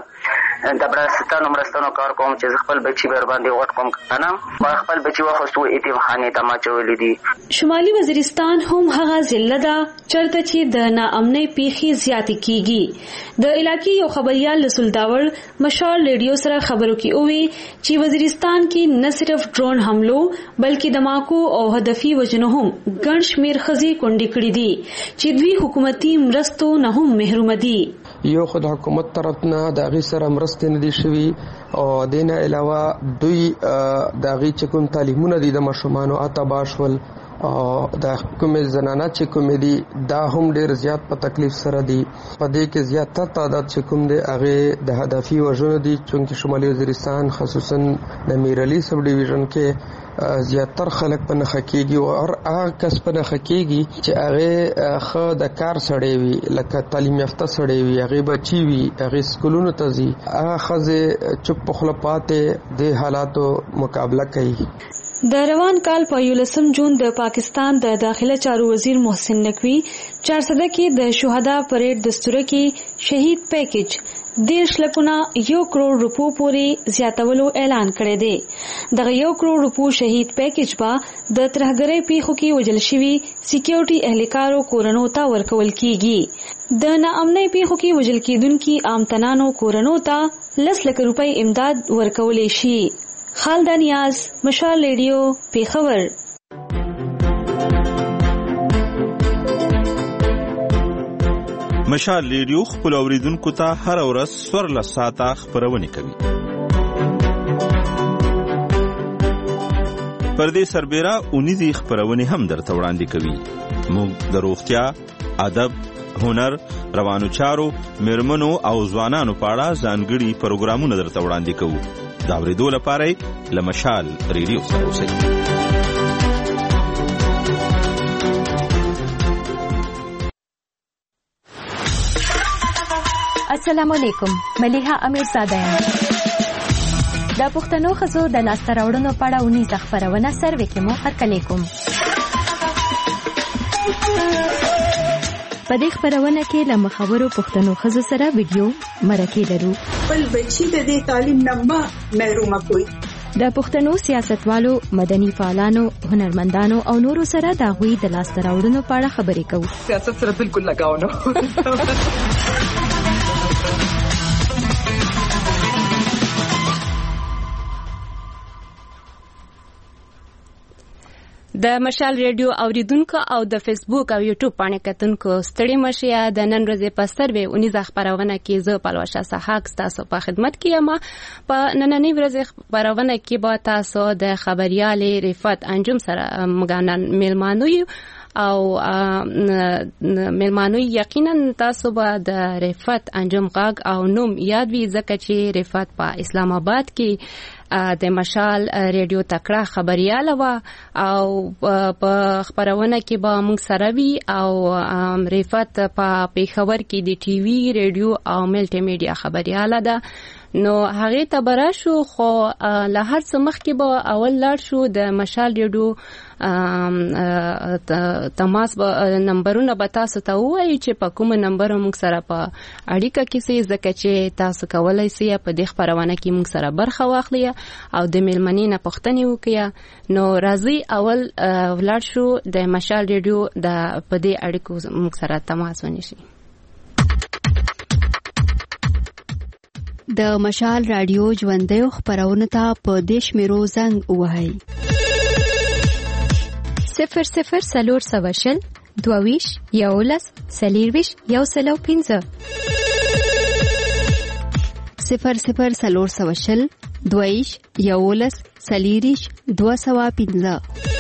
د برستانو مرستانو کار کوم چې خپل بچي بر باندې وټ کوم کنه ما خپل بچي وخصو یتیمخانه ته ما چولې دي شمالي وزیرستان هم هغه ضلع ده چرته چې د ناامنۍ پیښې زیات کیږي د علاقې یو خبريال رسول داور مشال ریډیو سره خبرو کې اووي چې وزیرستان کې نه صرف ډرون حملو بلکې دماکو او هدفي وجنو هم ګڼ شمیر خزي کونډې کړې دي چې دوی حکومتي مرستو نه هم محروم دي یو خود حکومت طرف نه د غي سره مرستې نه دي شوي او دینه علاوه دوی د غي چې کوم تعلیمونه دي د مشمانو اتباشول او د کوم زنانه چې کوم دي دا هم ډیر زیات په تکلیف سره دي په دې کې زیاتره تعداد چې کوم دي هغه د هدفي وژنو دي چې شمالي وزیرستان خصوصا د میرعلی سب ډیویژن کې زیاتر خلک په نخ کېږي او هغه کس په نخ کېږي چې هغه خو د کار سړی وي لکه تعلیم یافته سړی وي هغه بچي وي هغه سکولونو ته ځي هغه خزه چپ خپل پاتې د حالاتو مقابله کوي د روان کال په 11 جون د پاکستان د داخله چارو وزیر محسن نقوی 400 کې د شهدا پریډ دستور کې شهید پیکیج 10 لکونه 1 کروڑ روپو پورې زیاتولو اعلان کړی دی دغه 1 کروڑ روپو شهید پیکیج با د ترهګرۍ پیښو کې وجل شوی سکیورټي اهلکارو کورونو ته ورکول کیږي د ناامنۍ پیښو کې وجل کېدونکو عام تنانو کورونو ته 10 لک روپۍ امداد ورکول شي خالد نیاز، مشال ریډیو پیښور. مشال ریډیو خپل اوریدونکو ته هر ورځ 14 ساعته خبرونه کوي. پردې سربېره اونیزي خبرونه هم درته وړاندې کوي. موږ د روغتیا، ادب، هنر، روانو چارو، میرمنو او ځوانانو په اړه ځانګړي پروګرامونه درته وړاندې کوو. دا اورېدو لپاره له مشال ریډیو سره اوسئ. السلام علیکم، ملیحه امیرزاده یم. د پښتنو ښځو د لاسته راوړنو په اړه اونیزه خپرونه سروې کې مو هرکلی کوم. په دې خپرونه کې له مخورو پښتنو ښځو سره ویډیو مرکې لرو. خپل بچي د دې تعلیم نه محرومه کوي. د پښتنو سیاستوالو، مدني فعالانو، هنرمندانو او نورو سره د هغوی د لاسته راوړنو په اړه خبرې کوو. سیاست سره بالکل لګاو نه. د مشال ریډیو اوریدونکو او د فیسبوک او یوټیوب باندې کتونکو ستړي مشیا. د نن ورځې په سروې اونیزه خبرونه کې زه پلوشه سحاق تاسو په خدمت کې یم. په نننۍ ورځې خبرونه کې به تاسو د خبريالې رفعت انجم سره مګانن میلمانو او میلمانو یقینا تاسو به د رفعت انجم غاګ او نوم یاد وي، ځکه چې رفعت په اسلام آباد کې د مشال ریډیو تکړه خبرياله و او په خبرونه کې به موږ سره وي. او رفعت په پیښور کې د ټي وي، ریډیو او ملټي میډیا خبرياله ده. نو هغه ته براشو خو له هر څه مخکې به اول لاړ شو د مشال ریډیو تماس به نمبرونه به تاسو ته وایي چې په کوم نمبر موږ سره په اړیکه کې سي، ځکه چې تاسو کولای سئ په دې خبرونه کې موږ سره برخه واخلئ او د میلمنې نه پوښتنې وکړئ. نو راځي اول ولاړ شو د مشال ریډیو د په دې اړیکو موږ سره تماس ونیسي. د مشال رادیو ژوندۍ خبرونه ته په دیش میرو زنګ وهاي 00 22 یولس سلیرویش یو سلو 15 00 22 یولس سلیریش 215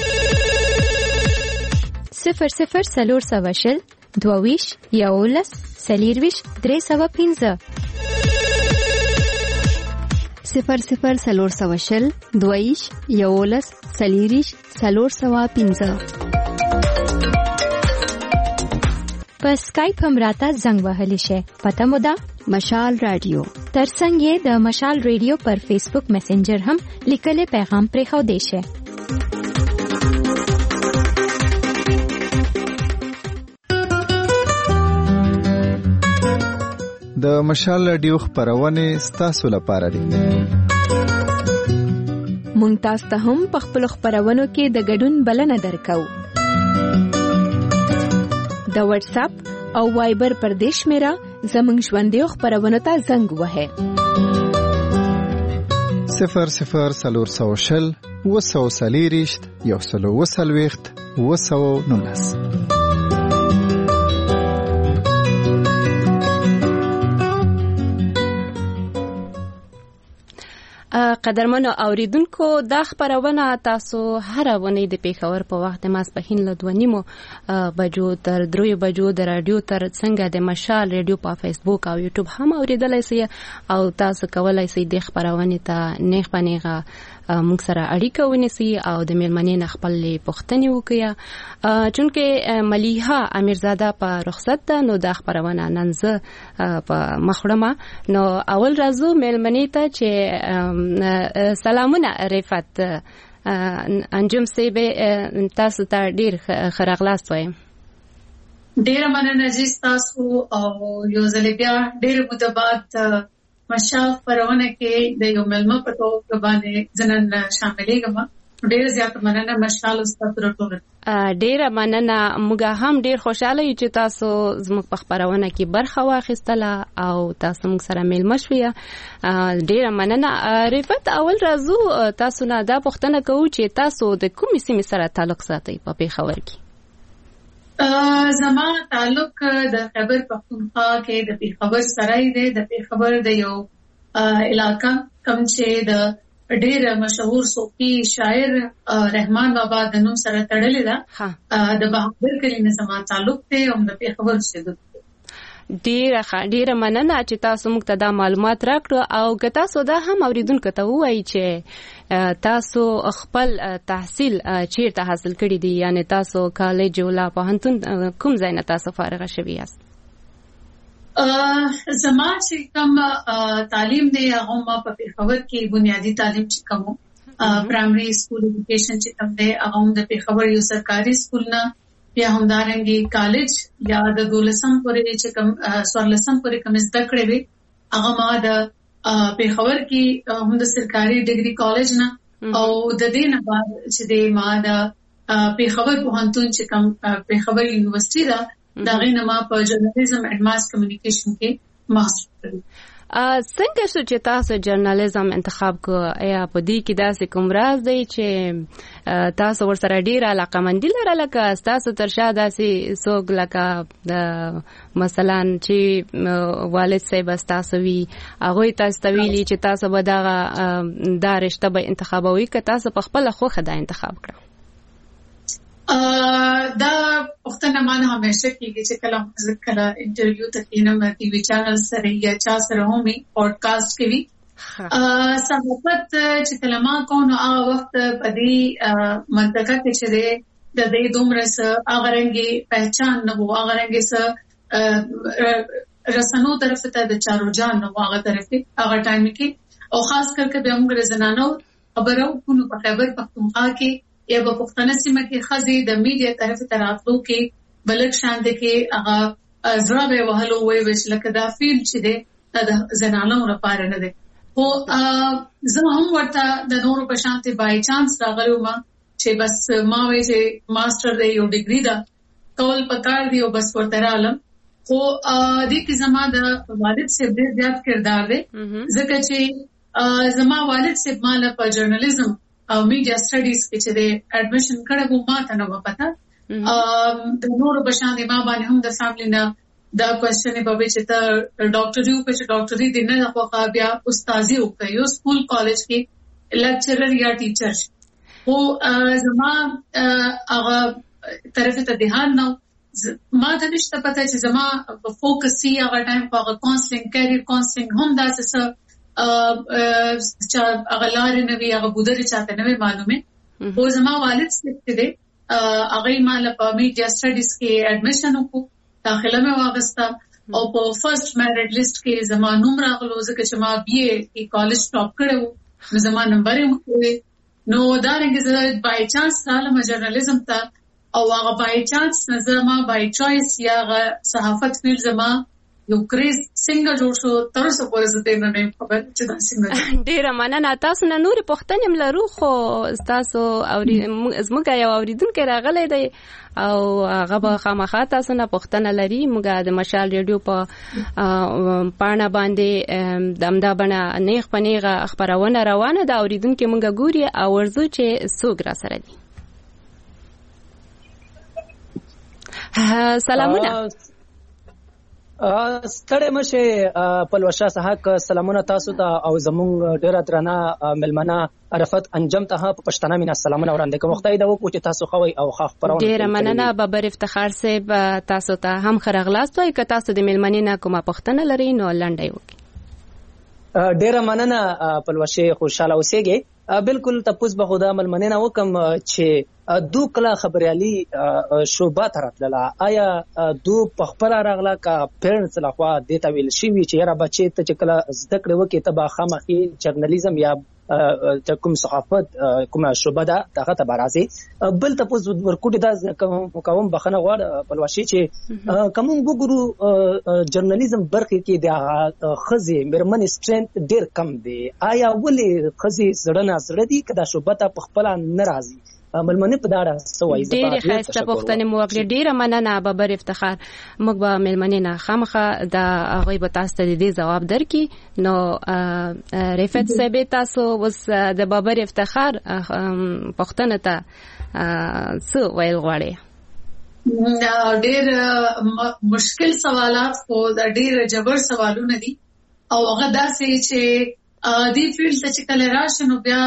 00 22 یولس سلیرویش 315 00 22 یولس سلیریش 315. په اسکایپ هم راته زنګ وهلی شي. پته مو ده مشال رادیو. ترڅنګ یې د مشال رادیو پر فیسبوک میسنجر هم لیکلي پیغام پرېښو دی شي. د مشال رادیو خبرونه ستاسو لپاره دي. مونږ تاسو ته هم په خپل خبرونو کې د ګډون بلنه درکو. د واتس اپ او وایبر پر دیش میرا زمونږ ژوندۍ خبرونه ته زنګ وهه 00 240 119. قدرمنو اوریدونکو، دا خبرونه تاسو هر ونې د پیښور په وخت ماسپښین له 2:30 بجو تر 3 بجو د رادیو تر څنګه د مشال ریډیو په فیسبوک او یوټیوب هم اوریدلای شئ او تاسو کولای شئ د خبرونه ته نیغ پنیغه موږ سره اړیکه ونیسي او د میلمنې نه خپل پوښتنې وکړي. چونکه ملیحه امیرزاده په رخصت ده، نو دا خبرونه نن زه په مخړمه. نو اول راځو میلمنې ته چې سلامونه رفعت انجم سیبه، تاسو ته ډیر خراغلاست وایم. ډیر مننه جی تاسو او یو ځل بیا ډیر مده بعد مشال پرونه کې د یو ملما په توګه باندې ځنن شاملېږم. ډېر زیات مننه مشال استاد راټول. ډېر مننه. موږ هم ډېر خوشاله یو چې تاسو زموږ په خبرونه کې برخه واخیستله او تاسو موږ سره میلمه شوي. ډېر مننه. رفعت، اول راځو تاسو نه دا پوښتنه کوو چې تاسو د کومې سیمې سره تعلق ساتئ په پېښور کې؟ زما تعلق د خیبر پختونخوا کې د پېښور سره دی. د پېښور د یو علاقه کوم چې د ډېر مشهور صوفي شاعر رحمان بابا د نوم سره تړلې ده. د بهادر کلی نه زما تعلق دی او د پېښور اوسېدونکی. ډېره مننه چې تاسو موږ ته دا معلومات راکړو او که تاسو دا هم اوریدونکو ته ووایي چې تاسو خپل تحصیل چیرته حاصل کړی دی، یعنی تاسو کالج ولا پوهنتون کوم ځای نه تاسو فارغه شوي یاست؟ زما چې کوم تعلیم دی هغه ما په پېښور کې بنیادی تعلیم چې کوم پرایمري سکول ایجوکیشن چې کوم دی هغه د پېښور یو سرکاري سکول نه، یا همدارنګه کالج یا د 12م پورې چې کوم 14م پورې کوم زده کړې وي هغه ما د پېښور کې هم د سرکاري ډیګري کالج نه او د دې نه بعد چې د ما د پېښور پوهنتون چې کوم پېښور یونیورسيټي دا دغه نه ما په جرنالیزم اینڈ ماس کمیونیکیشن کې ماستر کړی. څنګه شو چې تاسو جرنالیزم انتخاب کو؟ یا په دې کې داسې کوم راز دی چې تاسو ورسره ډیر علاقمندي لرله که تاسو تر شا داسې څوک لکه د مثلا چې والد صاحب تاسو وی هغه تاسو ته ویلي چې تاسو به دا رشته به انتخابوي که تاسو په خپل خوښه دا انتخاب کړئ؟ دا پښتنه مانه همیشه کېږي چې کله انټرویو ته کینم ټي وي چینل سره یا چا سره همي پودکاسټ کې وي صحافت چې کله ما کوم هغه وخت په دې منطقه کې چې د دې دومره هغه رنګي پہچان نه وو، هغه رنګي رسنو طرف ته د چارو جان نه هغه طرف هغه ټایم کې او خاص کر به موږ زنانو خبرو کو په خیبر پختونخوا کې یا په پښتنه سیمه کې خزي د میډیا طرف ته راتلو کې بلک شان دي کې هغه زړه به وهلو وي چې دا فیل چې ده د زنانو لپاره نه ده. خو زه هم ورته د نورو په شانتي بای چانس راغلو ما چې بس ما وې چې ماستر دی یو ډیګري دا کول پکار دی او بس ورته رالم. خو دې کې زما د والد صاحب ډېر زیات کردار دی ځکه چې زما والد صاحب مال په جرنالیزم او میډیا سټډیز کې چې د اډمیشن کړه وو ما ته نو پته د نورو بشاندې ما باندې هم د فیملی نه دا کوېسچن به چې ته ډاکټر یو په ډاکټري دي نه خو بیا استادي وکړي یو سکول کالج کې لیکچرر یا ټیچر. خو زما هغه طرف ته دهان نو ما ته نشته پته چې زما فوکس یې هغه ټایم په هغه کاونسلینګ کیریئر کاونسلینګ هم داسې اغلار نوی هغه بودره چاته نوی معلومه. خو زما والد صاحب دی هغه مال په میډیا سټډیز کې اډمیشن وکړو، داخله مې واغسته او په فرست میرټ لیست کې زما نوم راغلو ځکه چې ما بي اي کالج ټاپ کړو نو زما نمبر یې وکړ. نو دا رنګه بای چانس سالم جرنالیزم ته او هغه بای چانس زما بای چويس یا صحافت فیلډ زما یو کریز څنګه جوړ شو تر څو پورې زه نه خبر چې دا څنګه. ډیره مننه. تاسو نه نور پوښتنې لرو خو تاسو زموږ یو اوریدونکو راغلی دی او هغه به خامخا تاسو نه پوښتنه لري. موږ د مشال ریډیو په پاڼه باندې د امدا بڼه نیغ په نیغه خبرونه روانه ده. اوریدونکو موږ ګوري او ورزو چې څوک را سره دي. سلامونه. ستړی مشه پلوشا صاحب سلامونه تاسو ته او زمونږ ډیره درنه ملمنه عرفت انجم ته په پښتنه مینا سلامونه وړاندې کوم. خدای دا وکړي چې تاسو خوي او خاص پرونه ډیره مننه. بابر افتخار صاحب تاسو ته هم خرغلاست وای که تاسو د ملمنې نه کومه پښتنه لري نو لنډي وکړي. ډیره مننه پلوشه خوشاله اوسېږي. بالکل تاسو به خدا ملمنې نه وکم چې دو کلا خبريالي شوبه تراتله آیا دو په خپل راغله کا پیرنټس لخوا د تویل شي چې یاره بچي ته چې کله زده کړې وکي ته به خامخي جرنالیزم یا کوم صحافت کوم شوبه ده دغه ته برازي بل ته پوز ورکوټ دا کوم بخنه غواړ پلواشي چې کوم وګورو جرنالیزم برخه کې د خزي مرمن سټرنث ډیر کم دی آیا ولې خزي زړه زړه دي کدا شوبه ته خپل ناراضي ملمنه په داړه سوای زبا ډېر خاصه پښتنه مو وکړه ډېر مننه بابر افتخار موږ به ملمنه نه خامخه د هغه به تاسو ته دې جواب درکې نو رفعت صاحب تاسو وس د بابر افتخار پښتنه ته څه ویل غواړي ډېر مشکل سوالات خو ډېر جبر سوالونه دي او هغه داسې چې دې فیلډ ته چې کله راشي نو بیا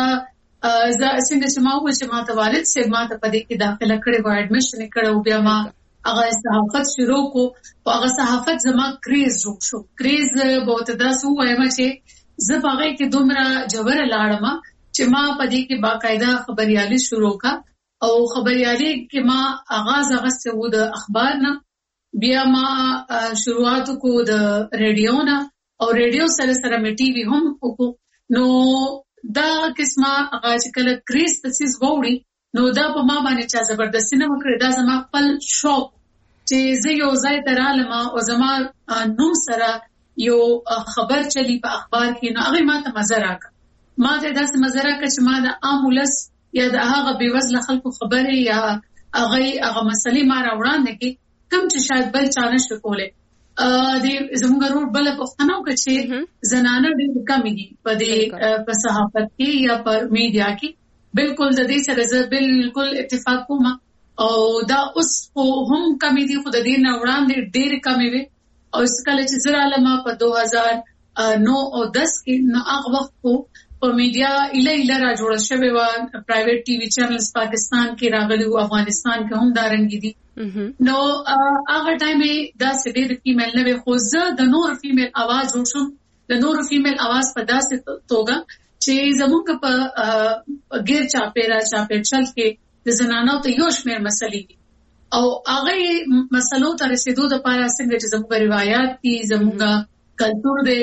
څنګه چې ما وویل چې ما ته والد صاحب ما ته پدې کې داخله کړې و اډمیشن کړو بیا ما هغه صحافت شروع کو او هغه صحافت زما کریز جوړ شو کریز بہت داسو وایم چې زه هغه کې دومره جوړه لاړم چې ما پدې کې باقاعده خبريالي شروع کا او خبريالي کې ما آغاز غسه و د اخبار نه بیا ما شروعات کو د ریډیو نه او ریډیو سره سره مې ټي وي هم وکړو نو دا قسمه هغه چې کله کریس تاسیس ووري نو دا په ما باندې چا زبردستی نه وکړه دا زما خپل شوق چې زه یو ځای ته رالم او زما نوم سره یو خبر چلی په اخبار کې نو هغه ما ته مزه راکړه ما ته داسې مزه راکړه چې ما د عام ولس یا د هغه بېوزله خلکو خبرې یا هغه مسلې ما راوړاندې کې کوم چې شاید بل چا نشي کولی زموږ ورور بل پښتنو کې چې زنانه ډېر کم دي په صحافت کې یا په میډیا کې بالکل د دې سره زه بالکل اتفاق کوم او دا اوس هم کم دي خو د دې نه وړاندې ډېر کم وي او کله چې زه رالم په 2009 او 10 کې نو هغه وخت په میډیا اله را جوړ شوی و پرایویټ ټي وي چینلز پاکستان کې راغلي او افغانستان کې هم دارنګ دي نو هغه ټایم دا سړي د فیمیل نه خو زه د نور فیمیل आवाज جوړ شم د نور فیمیل आवाज په داسې توګه چې زموږ په غیر چاپیرا چل کې د زنانو ته یو شمېر مسلې دي او هغه مسلو ته رسیدو د پاره څنګه چې زموږ روایت دي زموږ کلچر دی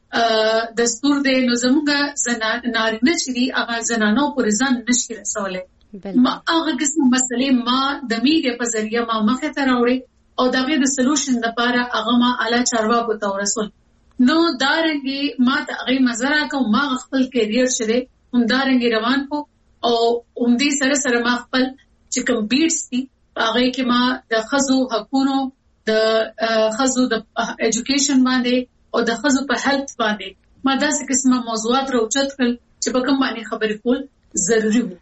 دستور دی نو زموږ نارینه چې دي هغه زنانو پر ځان نشي رسولای ما هغه قسم مسلې ما د میډیا په ذریعہ ما مخه ته راوړې او دغه د سولوشن لپاره هغه ما اعلی چارواکو ته ورسول نو دارنګي ما ته هغه مزرا کوم ما خپل کیریئر شری هم دارنګي روان کو او دې سره سره ما خپل چې کوم بیټس دي هغه کې ما د خزو حقوقو د خزو د اډوکیشن باندې او د خزو په هیلث باندې ما داسې قسمه موضوعات راوچت کړل چې په کوم باندې خبرې کول ضروری وو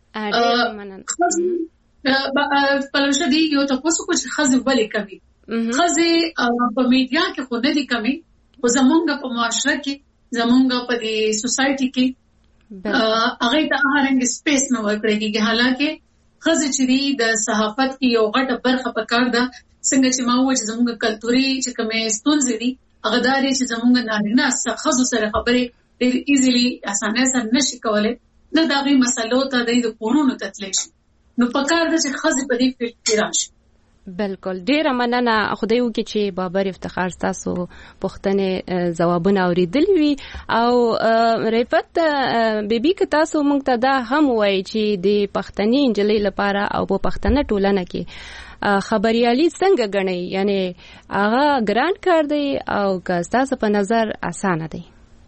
پلوشه دی یو تاسو کو چې خزي ولې کوي خزي په میډیا کې خو نه دي کوي او زمونږ په معاشره کې زمونږ په دې سوسايټي کې هغه ته هرنګ سپیس نه ورکړي حالانکه خزي چې د صحافت کې یو غټه برخه پکار ده څنګه چې ما وایي چې زمونږ کلتوري چې کومه ستونزې دي هغه داري چې زمونږ نارینه خزو سره خبرې ډېر ایزیلی اسانه سره نشي کولای نه دغه مسلو ته د قانونو تطبیق شي نو پکار د چې خزي په دې فیلډ کې راشي بالکل ډیر مننه خدای وکړي چې بابر افتخار تاسو پښتنه جوابونه اوریدلی وي او رفعت بیبي که تاسو مونږ ته دا هم وایي چې د پښتني انجلۍ لپاره او په پښتنه ټولنه کې خبريالي څنګه غني یعنی هغه ګران کار دی او که تاسو په نظر اسانه دی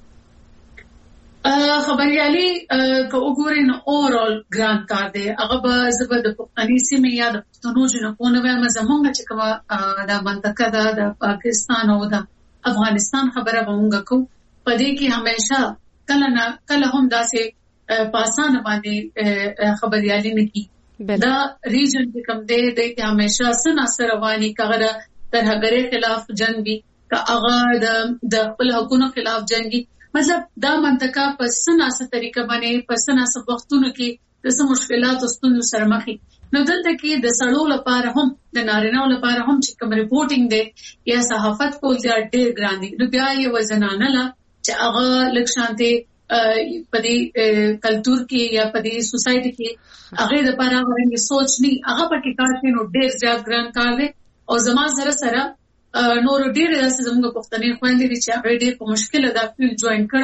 خبريالي که وګورئ نو اورال ګران کار دی هغه به زبر د پښتني سیمې یا د پښتنو جنونو وایم زمونږ چې کومه د منطقه د پاکستان او د افغانستان خبره مونږ کو پدې کې همیشه کله هم داسې پاسان باندې خبريالي نه کی دا ریجن کې کوم دی د همیشه سنا سروانی کغه تر هغه خلاف جنگ وی که هغه د خپل حقوقو خلاف جنگي مطلب دا منطقه په سناسه طریقه باندې په سناسه وختونو کې د سم مشکلات او ستونزو سره مخ نو دلته کې د سړو لپاره هم د نارینه‌و لپاره هم چې کوم ریپورټینګ دی یا صحافت کول دی ډېر ګران دي نو بیا یو زنانه لا چې هغه لکشانته په دې کلچر کې یا په دې سوسايټي کې هغه د لپاره ورنګ سوچ نه هغه پکې کار کوي نو ډېر زیات ګران کار دی او زما سره نور ډېر داسې زموږ پښتني خويندې چې هغه ډېر په مشکل دا فیل جوائن کړو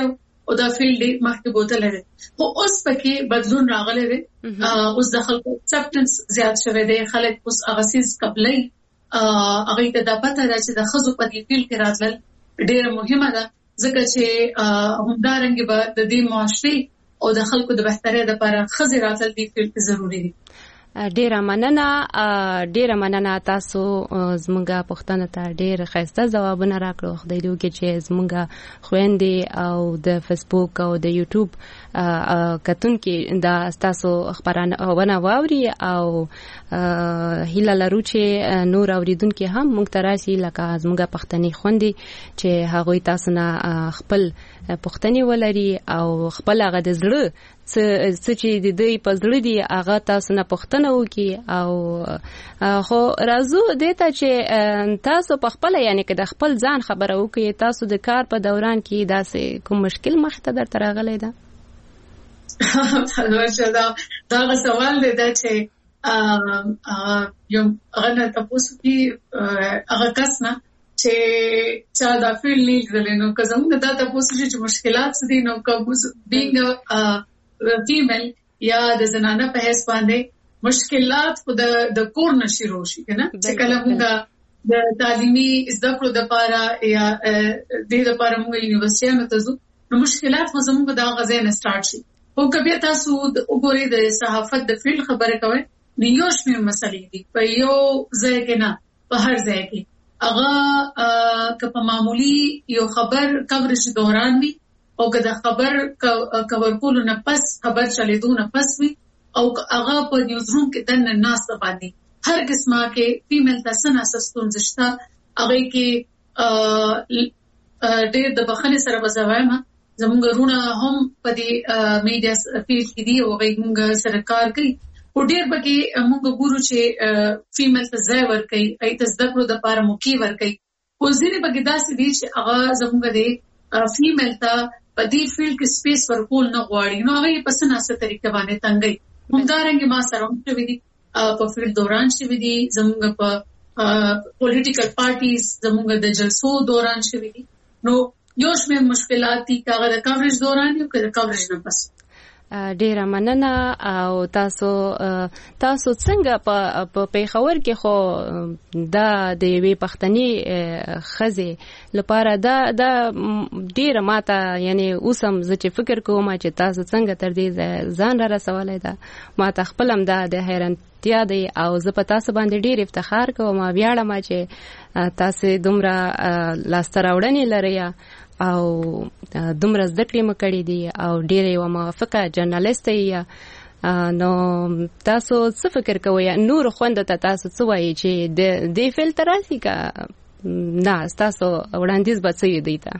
او دا فیلډ مخکې بوتل لري خو اوس پکې بدلون راغلی دی اوس د خلکو اکسپټنس زیات شوی دی خلک اوس اغسیز قبلې هغه ته د پته ده چې د خزو په دې فیلډ کې راتلل ډېر مهمه ده ځکه چې همدارنګ به د دې معاشري او د خلکو د بهترۍ لپاره خزې راتل دي فیلډ ضروری دي ډیره مننه تاسو زموږه پوښتنه ته ډیر ښایسته ځوابونه راکړو خدای دې وکړي چې زموږه خويندې او د فیسبوک او د یوټیوب کتونکو دا تاسو خبرونه واوري او هیله لرو چې نور اوریدونکو هم موږ ته راشي لکه زموږه پښتني خويندې چې هغه تاسو نه خپل پښتني ولري او خپل هغه د زړه چې د دې په زړه دی هغه تاسو نه پښتنه وکي او خو راځو دته چې تاسو په خپل یعنی کې د خپل ځان خبره وکي تاسو د کار په دوران کې داسې کوم مشکل مخته درته راغلی ده دا سوال دی چې یو هغه تاسو کې هغه کس نه چې چا دا فیل لیدل نو که زموږ دا تاسو چې مشکلات دي نو کوز بینګ فیمیل یا د زنانه په هیڅ باندې مشکلات خو د کور نشي روشي کنه چې کله موږ د تعلیمي زده کړو د لپاره یا د لپاره موږ یونیورسيټونو ته ځو نو مشکلات خو زموږ د غزې نه سٹارټ شي او کبه تاسو وګورئ د صحافت د فیلډ خبره کوي نیوش مې مسلې دي په یو ځای کې نه په هر ځای کې هغه که په معمولی یو خبر کوریج دوران وي او که د خبر کور کولو نه پس خبر چلیدو نه پس وي او هغه په نیوز روم کې دنه ناس باندې هر قسمه کې فیمیل تاسو نه ستونزشته هغه کې ډېر د بخنه سره وځوایم زموږ رونه هم په دې میډیا فیلډ کې دی او موږ سره کار کوي او ډېر بګي موږ ګورو چې فیمیل ته ځای ورکړي ایت زده کړو د لپاره موقع ورکړي او ځینې بګي داسې دي چې هغه زموږ د فیمیل ته په دې فیلډ کې سپیس ورکول نه غواړي نو هغه په سناسه طریقه باندې تنګي همدارنګه ما سره هم شوی دي په فیلډ دوران شوی دي زموږ په پولیټیکل پارټیز زموږ د جلسو دوران شوی دي نو یو شمېر مشکلات دي هغه د کوریج دوران یو کړه کوریج نه پس ډیره مننه او تاسو څنګه په پیښور کې خو دا د یوې پښتني خزې لپاره دا ډیره ماته یعنی اوسم زه چې فکر کوم چې تاسو څنګه تر دې ځان را رسولای دا ماته خپلم دا د حیرانتیا دی او زه په تاسو باندې ډیر افتخار کوم ویاړم چې تاسو دومره لاسته راوړنې لرئ او دومره زده کړې مو کړې دي او ډېر یو موافقه جرنالست یې نو تاسو څه فکر کوئ نور خوند ته تاسو څه وایي چې د فلټر راشي کا نه تاسو وړاندیز به څه دی ته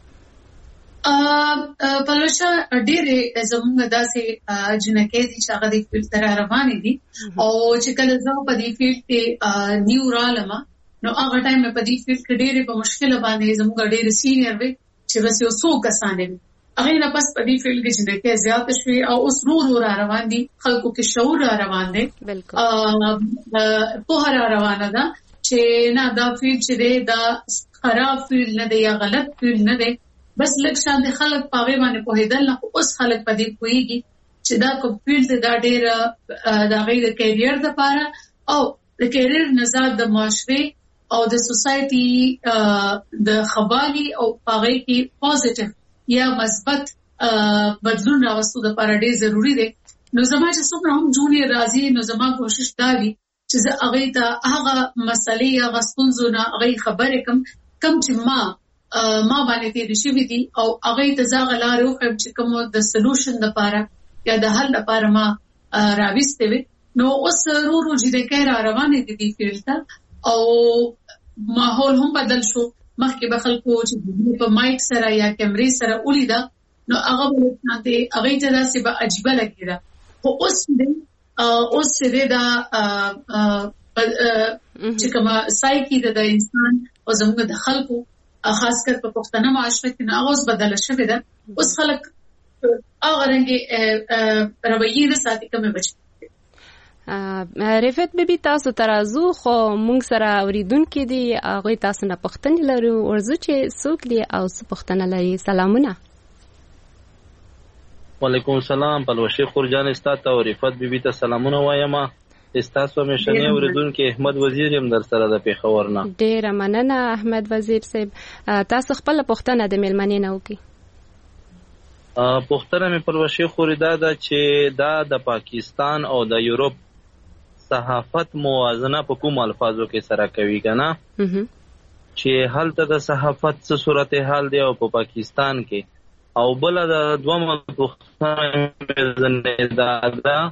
پلوشه ډېرې زموږ داسې جنکې دي چې هغه د فلټر روانې دي او چې کله زه په دې فیلډ کې نیو رالم نو هغه ټایم په دې فیلډ کې ډېرې په مشکل باندې زموږ ډېر سینیئر وي چې بس یو څو کسانې هغه نه پس په دې فیلډ کې چې دغه زیات شوي او اوس نور روان دي خلکو کې شعور روان دي بالکل په هر روانه ده چې نه دا فیلډ چې دا خراب فیلډ نه دی یا غلط فیلډ نه دی بس لږ شان دي خلک پاوې باندې په هیدل نه اوس خلک په دې کويږي چې دا کوم فیلډ دا ډېر دا غیر کیریئر د لپاره او د کیریئر نظر د معاشري او د سوسايټي د خبالي او پاغې کې پوزټیو یا مثبت بدلون راوستو د لپاره ډېر ضروری دی نو زما چې څومره هم جونیئر راځي نو زما کوشش دا وي چې زه هغه ته هغه مسلې یا غسپونزو نه هغه خبرې کم چې ما باندې دې شي دي او هغه ته زغه لارو خو چې کوم د سولوشن لپاره یا د حل لپاره ما راوستې وي نو اوس ورو چې د کار روانه دي فیلډ او ماحول هم بدل شو مخکې به خلکو چې په مایک سره یا کیمرې سره ولیدا نو هغه ولته هغه ته داسې به عجیب لګیدا خو اوس دې دا چې کوم سایکی د انسان او زموږ د خلکو خاص کر په پښتنه معاشره کې نو هغه بدل شوی ده اوس خلک هغه رنګي رویه نه ساتي کومه بچي رفعت بیبي تاسو ترازو خو مونږ سره اوریدونکو دي هغه تاسو نه پښتني لرو ورزو چې څوک دي او څه پښتنه لري سلامونه وعلیکم السلام پلوشي خورجان استاد او رفعت بیبي ته سلامونه وایم. استاسو مشنه اوریدونکو احمد وزیر هم در سره د پیښور نه. ډیره مننه احمد وزیر صاحب. تاسو خپل پوښتنه د میلمنې نه وکړئ. پوښتنه مې پلوشي خوريدا ده چې دا د پاکستان او د یورپ صحافت موازنه په کوم الفاظو کې سره کوي کنه چې هلته د صحافت څه صورتحال دی او په پاکستان کې او بل د دوه پوښتنه ده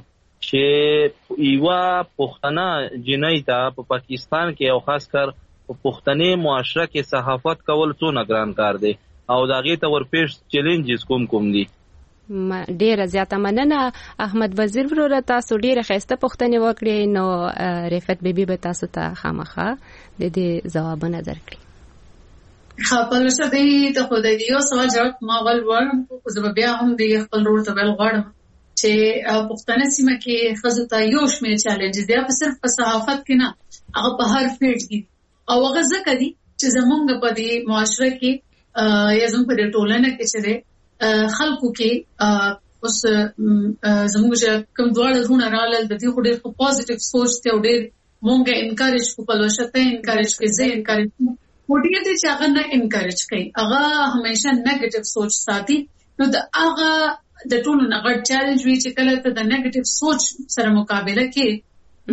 چې یوه پښتنه جنۍ ته په پاکستان کې او خاص کر په پښتني معاشره کې صحافت کول څونه ګران کار دی او د هغې ته ورپېښ چیلنجز کوم دي؟ ډیره زیاته مننه احمد وزیر وروره. تاسو ډیره ښایسته پوښتنې وکړې نو رفعت بیبي به تاسو ته خامخا د دې ځوابونه درکړي. پلوشه دی ته خو د یو سوال جواب ما ول وړم خو زه بیا هم د خپل رول ته ویل غواړم چې پښتنه سیمه کې ښځو ته یو شمېر چیلنجز دی په صرف په صحافت کې نه هغه په هر فیلډ کې او هغه ځکه دي چې زمونږ په دې معاشره کې یا زموږ په دې ټولنه کې چې دی خلکو کې اوس زموږ چې کوم دواړه زړونه راغلل د دې خو ډېر په پازیټیو سوچ ته او ډېر مونږ انکارېج کو پلوشه ته انکارېج کوي زه انکارېج کوم وړي دي چې هغه نه انکارېج کوي هغه همیشه نیگیټیو سوچ ساتي نو د هغه د ټولو نه غټ چیلنج وی چې کله ته د نیگیټیو سوچ سره مقابله کې نو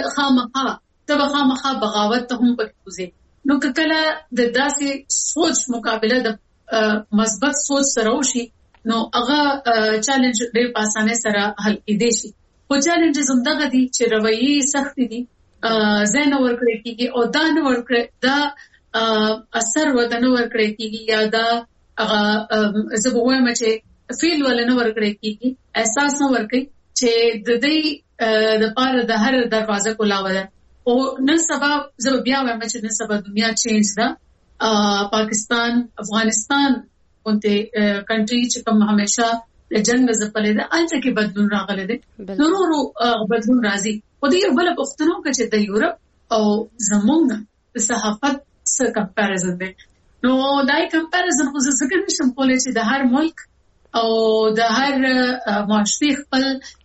ته به خامخا بغاوت ته هم پکې نو کله د داسې سوچ مقابله د مثبت سوچ سره وشي نو هغه چیلنج ډېر په اسانه سره حل کېدای شي. خو چیلنجز هم دغه دي چې رویې سخت دي ځای نه ورکړی کېږي او دا نه ورکړی دا اثر ورته نه ورکړی کېږي یا دا هغه زه به وایم چې فیل ولا نه ورکړی کېږي احساس نه ورکړي چې د دې د پاره د هر دروازه کولاوه ده او نن سبا زه بیا وایم چې نن سبا دنیا چینج ده پاکستان افغانستان اونته کنټری چې کوم همیشه د جنگ زپلې ده الته کې بدلون راغلی دی نورو بدلون راځي او د یو بل پښتنو کې چې د یورپ او زمونږ د صحافت سره کمپیریزن دی نو دای کمپیریزن خو زه څنګه نشم کولای چې د هر ملک او د هر معاشري خپل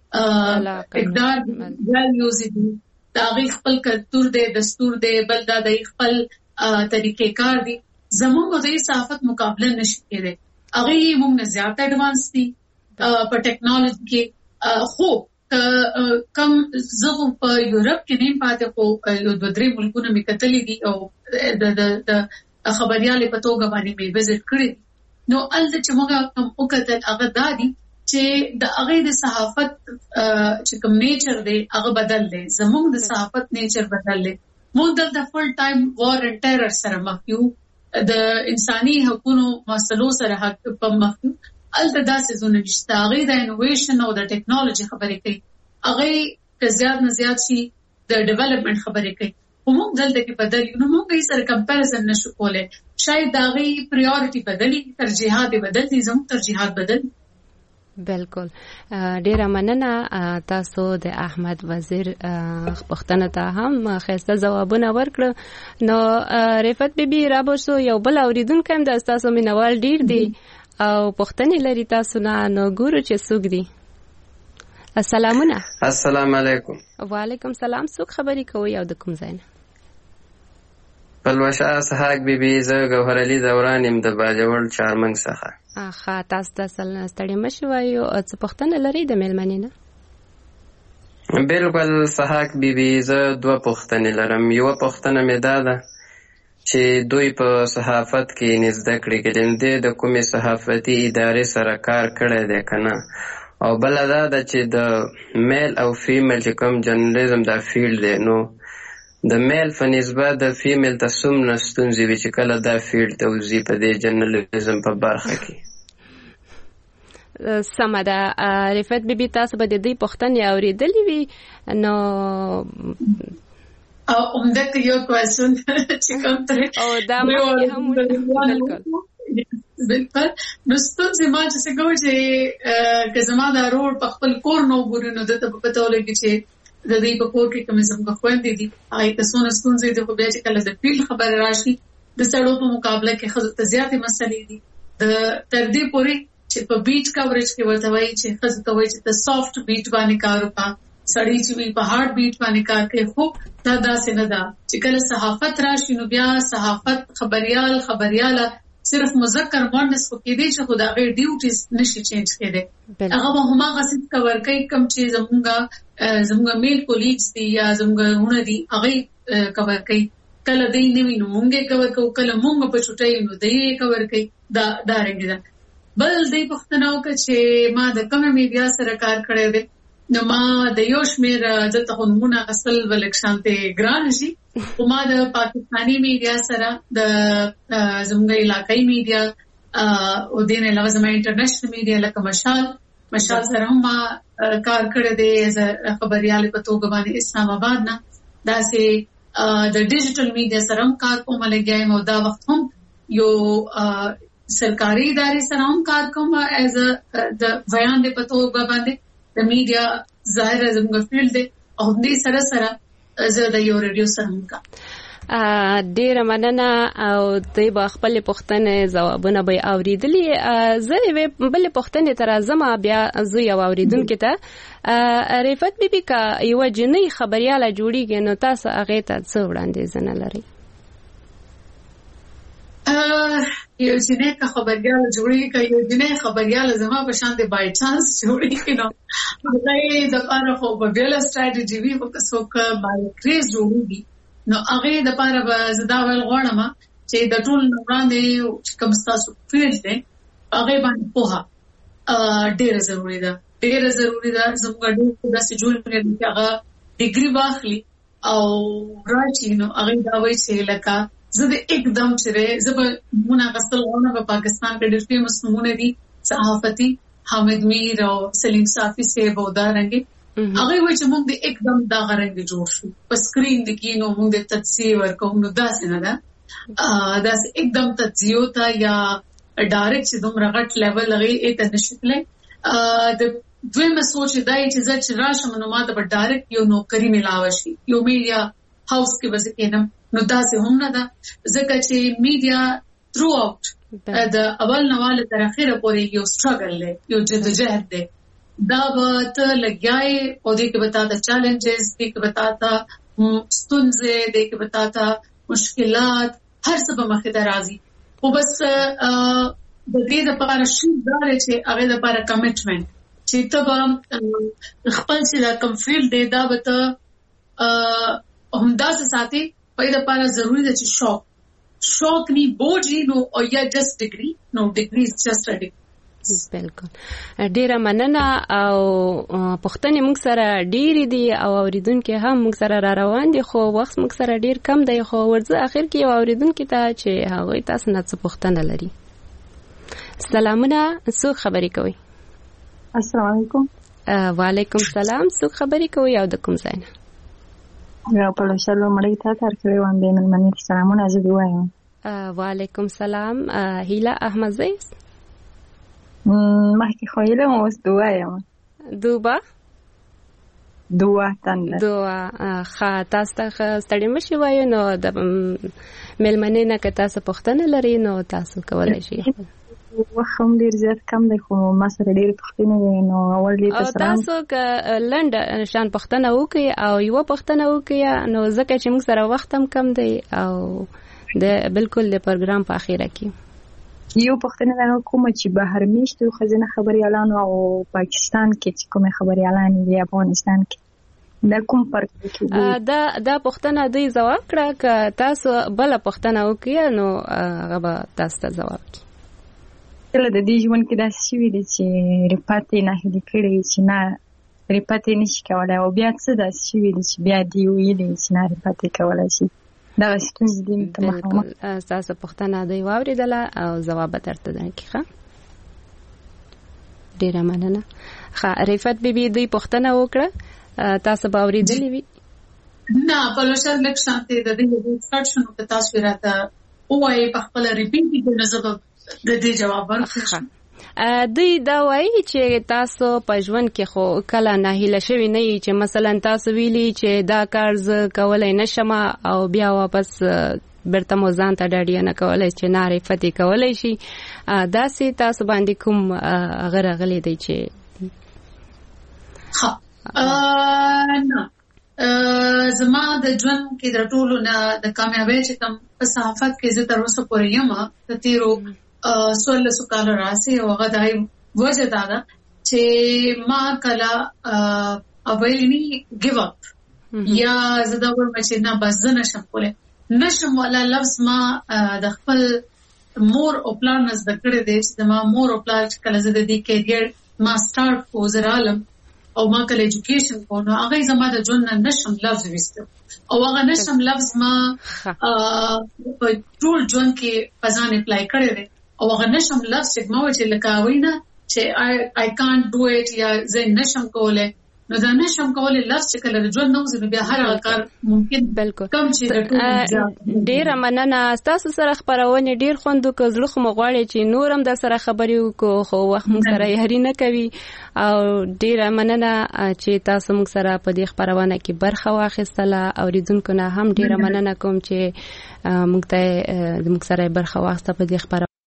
اقدار ویلیوز دي دا غي خپل کلتور دی دستور دی بل دا د خپل طریقې کار دي زموږ د صحافت مقابله نشي کېدای هغه موږ زیات ایڈوانس دي په ټیکنالوژي کې خو کم زغ په یورپ کې نه پاتې خو یو د درې ملکونو می کتلې دي او د خبريالې په توګه باندې می وزټ کړی نو الته چې موږ کوم وکړل هغه دادي چې د هغه د صحافت چې کوم نیچر دی هغه بدل دی زموږ د صحافت نیچر بدل دی موږ د فل ټایم وار اند ټیرر سره مخ یو د انساني حقوقو مسلو سره حق په مخ یو الته داسې زونه نشته هغه د انوویشن او د ټیکنالوژي خبرې کوي هغه که زیات نه زیات شي د ډیولپمنٹ خبرې کوي موږ دلته کې بدل یو نو موږ یې سره کمپیریزن نشو کولای شاید دا غي پریورټي بدلی ترجیحات بدل دي زموږ ترجیحات بدل. بالکل ډیره مننه تاسو د احمد وزیر پښتنه ته هم خسته ځوابونه ورکړه نو رفعت بیبي رابوسو یو بل اوریدونکو هم د تاسو مینوال ډیر دي او پښتنې لري تاسو نه نو ګورو چې څوک دي. السلام علیکم. وعلیکم السلام. څوک خبرې کوي او د کوم ځای نه؟ پلوشه اسحاق بیبي زه ګوهر علي دوران يم د باجوړ چارمنګ څخه. ښه تاسو د ستړي مشي وایو څه پوښتنه لري د میلمنې نه؟ بالکل اسحاق بیبي زه دوه پوښتنې لرم. یو پوښتنه مې دا ده چې دوی په صحافت کې نزده کړې کې د کومې صحافتي ادارې سره کار کړی دی کنه او بل دا ده چې د میل او فیمیل چې کوم جرنالیزم دا فیلډ دی نو د میل په نسبت د فیمیل ته څومره ستونزې وي چې کله دا فیلډ ته وځي په دې جرنالیزم په برخه کې. سمه ده رفعت بیبي تاسو به د دې پوښتنې اورېدلې وي نو او عمدک یو کوېشن چې کوم ترې او دا مې هم بالکل نو ستونزې ما چې څنګه چې که زما دا روډ په خپل کور نو ګوري نو دته په پته ولګي چې د دې په کور کې کوم زموږ خويندې دي هغه تاسو نه ستونزې د خو بیا چې کله د فیل خبر راشي د سړو په مقابله کې خزو ته زیاتې مسلې دي د تر دې پورې چې په بیټ کورج کې ورته وایي چې خزه ته وایي چې د سافټ بیټ باندې کار وکړه سړی چې وی په هارد بیټ باندې کار کوي خو دا داسې نه ده چې کله صحافت راشي نو بیا صحافت خبرياله صرف مذکر مؤنث کو کې دي چې خدای ډیوټیز نشي چینج کړي هغه هم هغه څه کور کوي کم چې زموږ میل کولیګز دي یا زموږ ونه دي هغه کور کوي کله دې نیوي نو مونږه کور کوو کله مونږ په چټي نو دې کور کوي دا رنګ ده بل دې پښتنو کې چې ما د کومه میډیا سره کار کړی دی نو ما د یو شمیر دلته همونه اصل ولکشانته ګران شي او ما د پاکستانی میډیا سره د زموږ علاقائی میډیا او دین علاوه زموږ انټرنیشنل میډیا لکه مشال سره هم ما کار کړی دی خبريال په توګه باندې اسلام آباد نه دا سه د ډیجیټل میډیا سره هم کار کوم لګیایم او دا وخت هم یو سرکاري ادارې سره هم کار کوم ایز د بیان د په توګه باندې د میډیا ظاهر زموږ فیلډ دی او دې سره زه د یو ریډیو سره هم کا ډیره مننه او دوی به خپل پوښتنې ځوابونه به اوریدلې زه بل پوښتنې تر ازمه بیا زه یو اوریدونکو ته رفعت بیبي کا یو جنې خبرياله جوړیږي نو تاسو هغه ته څه وړاندیز نه لري یو جنې کا خبرياله جوړیږي یو جنې خبرياله زما په شان دی بای چانس جوړیږي نو هغه د پاره خو په بیل استراتیجی وی په څوک بای کریز جوړیږي نو هغه د پاره به زدا ول غواړم چې د ټول وړاندې کوم تاسو فیلډ دی هغه باندې پوها ډیره ضروری ده زموږ د داسې جوړ کړي هغه ډیګري واخلي او راځي نو هغه دا وایي چې لکه زه د एकदम چې زه به مونږه غسل غواړم په پاکستان کې ډېر فیمس نمونه دي صحافتي حامد میر او سلیم صافي سیب او دا رنګي هغه وایي چې موږ د एकदम دا غرنګ جوړ شو په سکرین د کینو موږ د تجزیه ورکوم نو دا څنګه ده دا एकदम تجزیه تا یا ډایرکټ چې دومره غټ لیول لغې اته نشتلې د دویمه سوچ دی چې زه چې راشم نو ما ته ډایرکټ یو نوکری ملاوي شي یو میډیا هاوس کې وځي کینم نو دا څه هم نه ده ځکه چې میډیا تھرو اوټ د اول نواله تر اخره پورې یو سټرګل دی یو جدوجہد دی دا به ته لګیاي او دې کې بتاتا چیلنجز دې کې بتاتا ستونزې دې کې بتاتا مشکلات هر څه به مخې ته راځي او بس د دې لپاره شي دا چې هغه لپاره کمټمنټ چې ته خپل چې دا کم فیلډ دی دا به ته همدا ساتي په دې لپاره ضروری ده چې شوق ني بوجي نو او یا جست ډیګري نو ډیګري از جست ا ډیګري بالکل ډیره مننه او پښتنې موږ سره ډېری دي او اوریدونکو هم موږ سره را روان دي خو وخت موږ سره ډیر کم دی خو ورځ اخر کې اوریدونکو ته چې هغه تاسو نه څه پښتنه لري سلامونه څوک خبرې کوي السلام علیکم وعلیکم السلام څوک خبرې کوي او د کوم ځای نه په لوشلو مړی ته تر کړې وان د ملمنې سلامونه زه دی وایم وعلیکم السلام هیله احمد زیس مخکې خو یې له اوس دوایم دوا ښه تاسو ته ستړي مشي وایو نو د ملمنې نه که تاسو پوښتنه لري نو تاسو کولی شئ وخت هم ډیر زیات کم دی خو ما سره ډیر پوښتنې دي نو اول دې تاسو که لنډ شان پوښتنه وکړئ او یو پوښتنه وکړئ نو ځکه چې موږ سره وخت هم کم دی او د بالکل د پروګرام په اخیره کې یو پوښتنه ده کوم چې بهر میشتو خزینه خبريالان او پاکستان کې چې کوم خبريالان دي افغانستان کې دا کوم فرق دی دا پوښتنه دوی جواب کړه که تاسو بل پوښتنه وکړئ نو هغه تاسو ته جواب کوي کله د دې ژوند کې دا شوي دي چې ریپاتې نه هلي کړي چې نه ریپاتې نشي کولای او بیا څه دا شوي دي چې بیا دی ویلي چې نه ریپاتې کولای شي دا ستونزې دي بالکل تاسو پوښتنه دوی واوریدله او جواب درته درکړي ښه ډیره مننه ښه رفعت بیبي دوی پوښتنه وکړه تاسو به اوریدلې وي نه په لوشل لک شانته د دې ډسکشن په تاسو راته وایي په خپل ریپیټ کې نظر د دې جواب ورکړم دوی دا وایي چې تاسو په ژوند کې خو کله ناهیله شوي نه یې چې مثلا تاسو ویلي چې دا کار زه کولای نشم او بیا واپس برته مو ځان ته ډاډی نه کولای چې نارې فتې کولای شي داسې تاسو باندې کوم غلي دی چې نه زما د ژوند کې د ټولو نه د کامیابی چې کوم په صحافت کې زه تر اوسه پورې یم د تیرو 16 کال راځي او هغه دای وجه دا ده چې ما کله اوبېلنی ګیو اپ یا زه دا ورم چې نه بس زه نشم کولای نشم ولا لفظ ما د خپل مور او پلان زده کړې دي چې ما مور او پلان کله زه د دې کېریئر ما سٹارټ کو زه رالم او ما کله ایجوکیشن کو نو هغه زما د ژوند نشم لفظ وستو او هغه نشم لفظ ما په ټول ژوند کې پزان اپلای کړی دی او هغه نشم لفظ چې ما چې لکاوینه چې I can't do it یا زه نشم کولای نو دا نشم کولای لفظ چې کله ژوند نو زه بیا هر کار ممکن بالکل کم چې ډیر مننه تاسو سره خبرونه ډیر خوندو کزلو خو مغواړي چې نورم د سره خبرې وکړو خو وخت مو سره یې نه کوي او ډیر مننه چې تاسو موږ سره په دې خبرونه کې برخه واخیستله او ریدونکو نه هم ډیر مننه کوم چې موږ ته موږ سره برخه واخیسته په دې خبرونه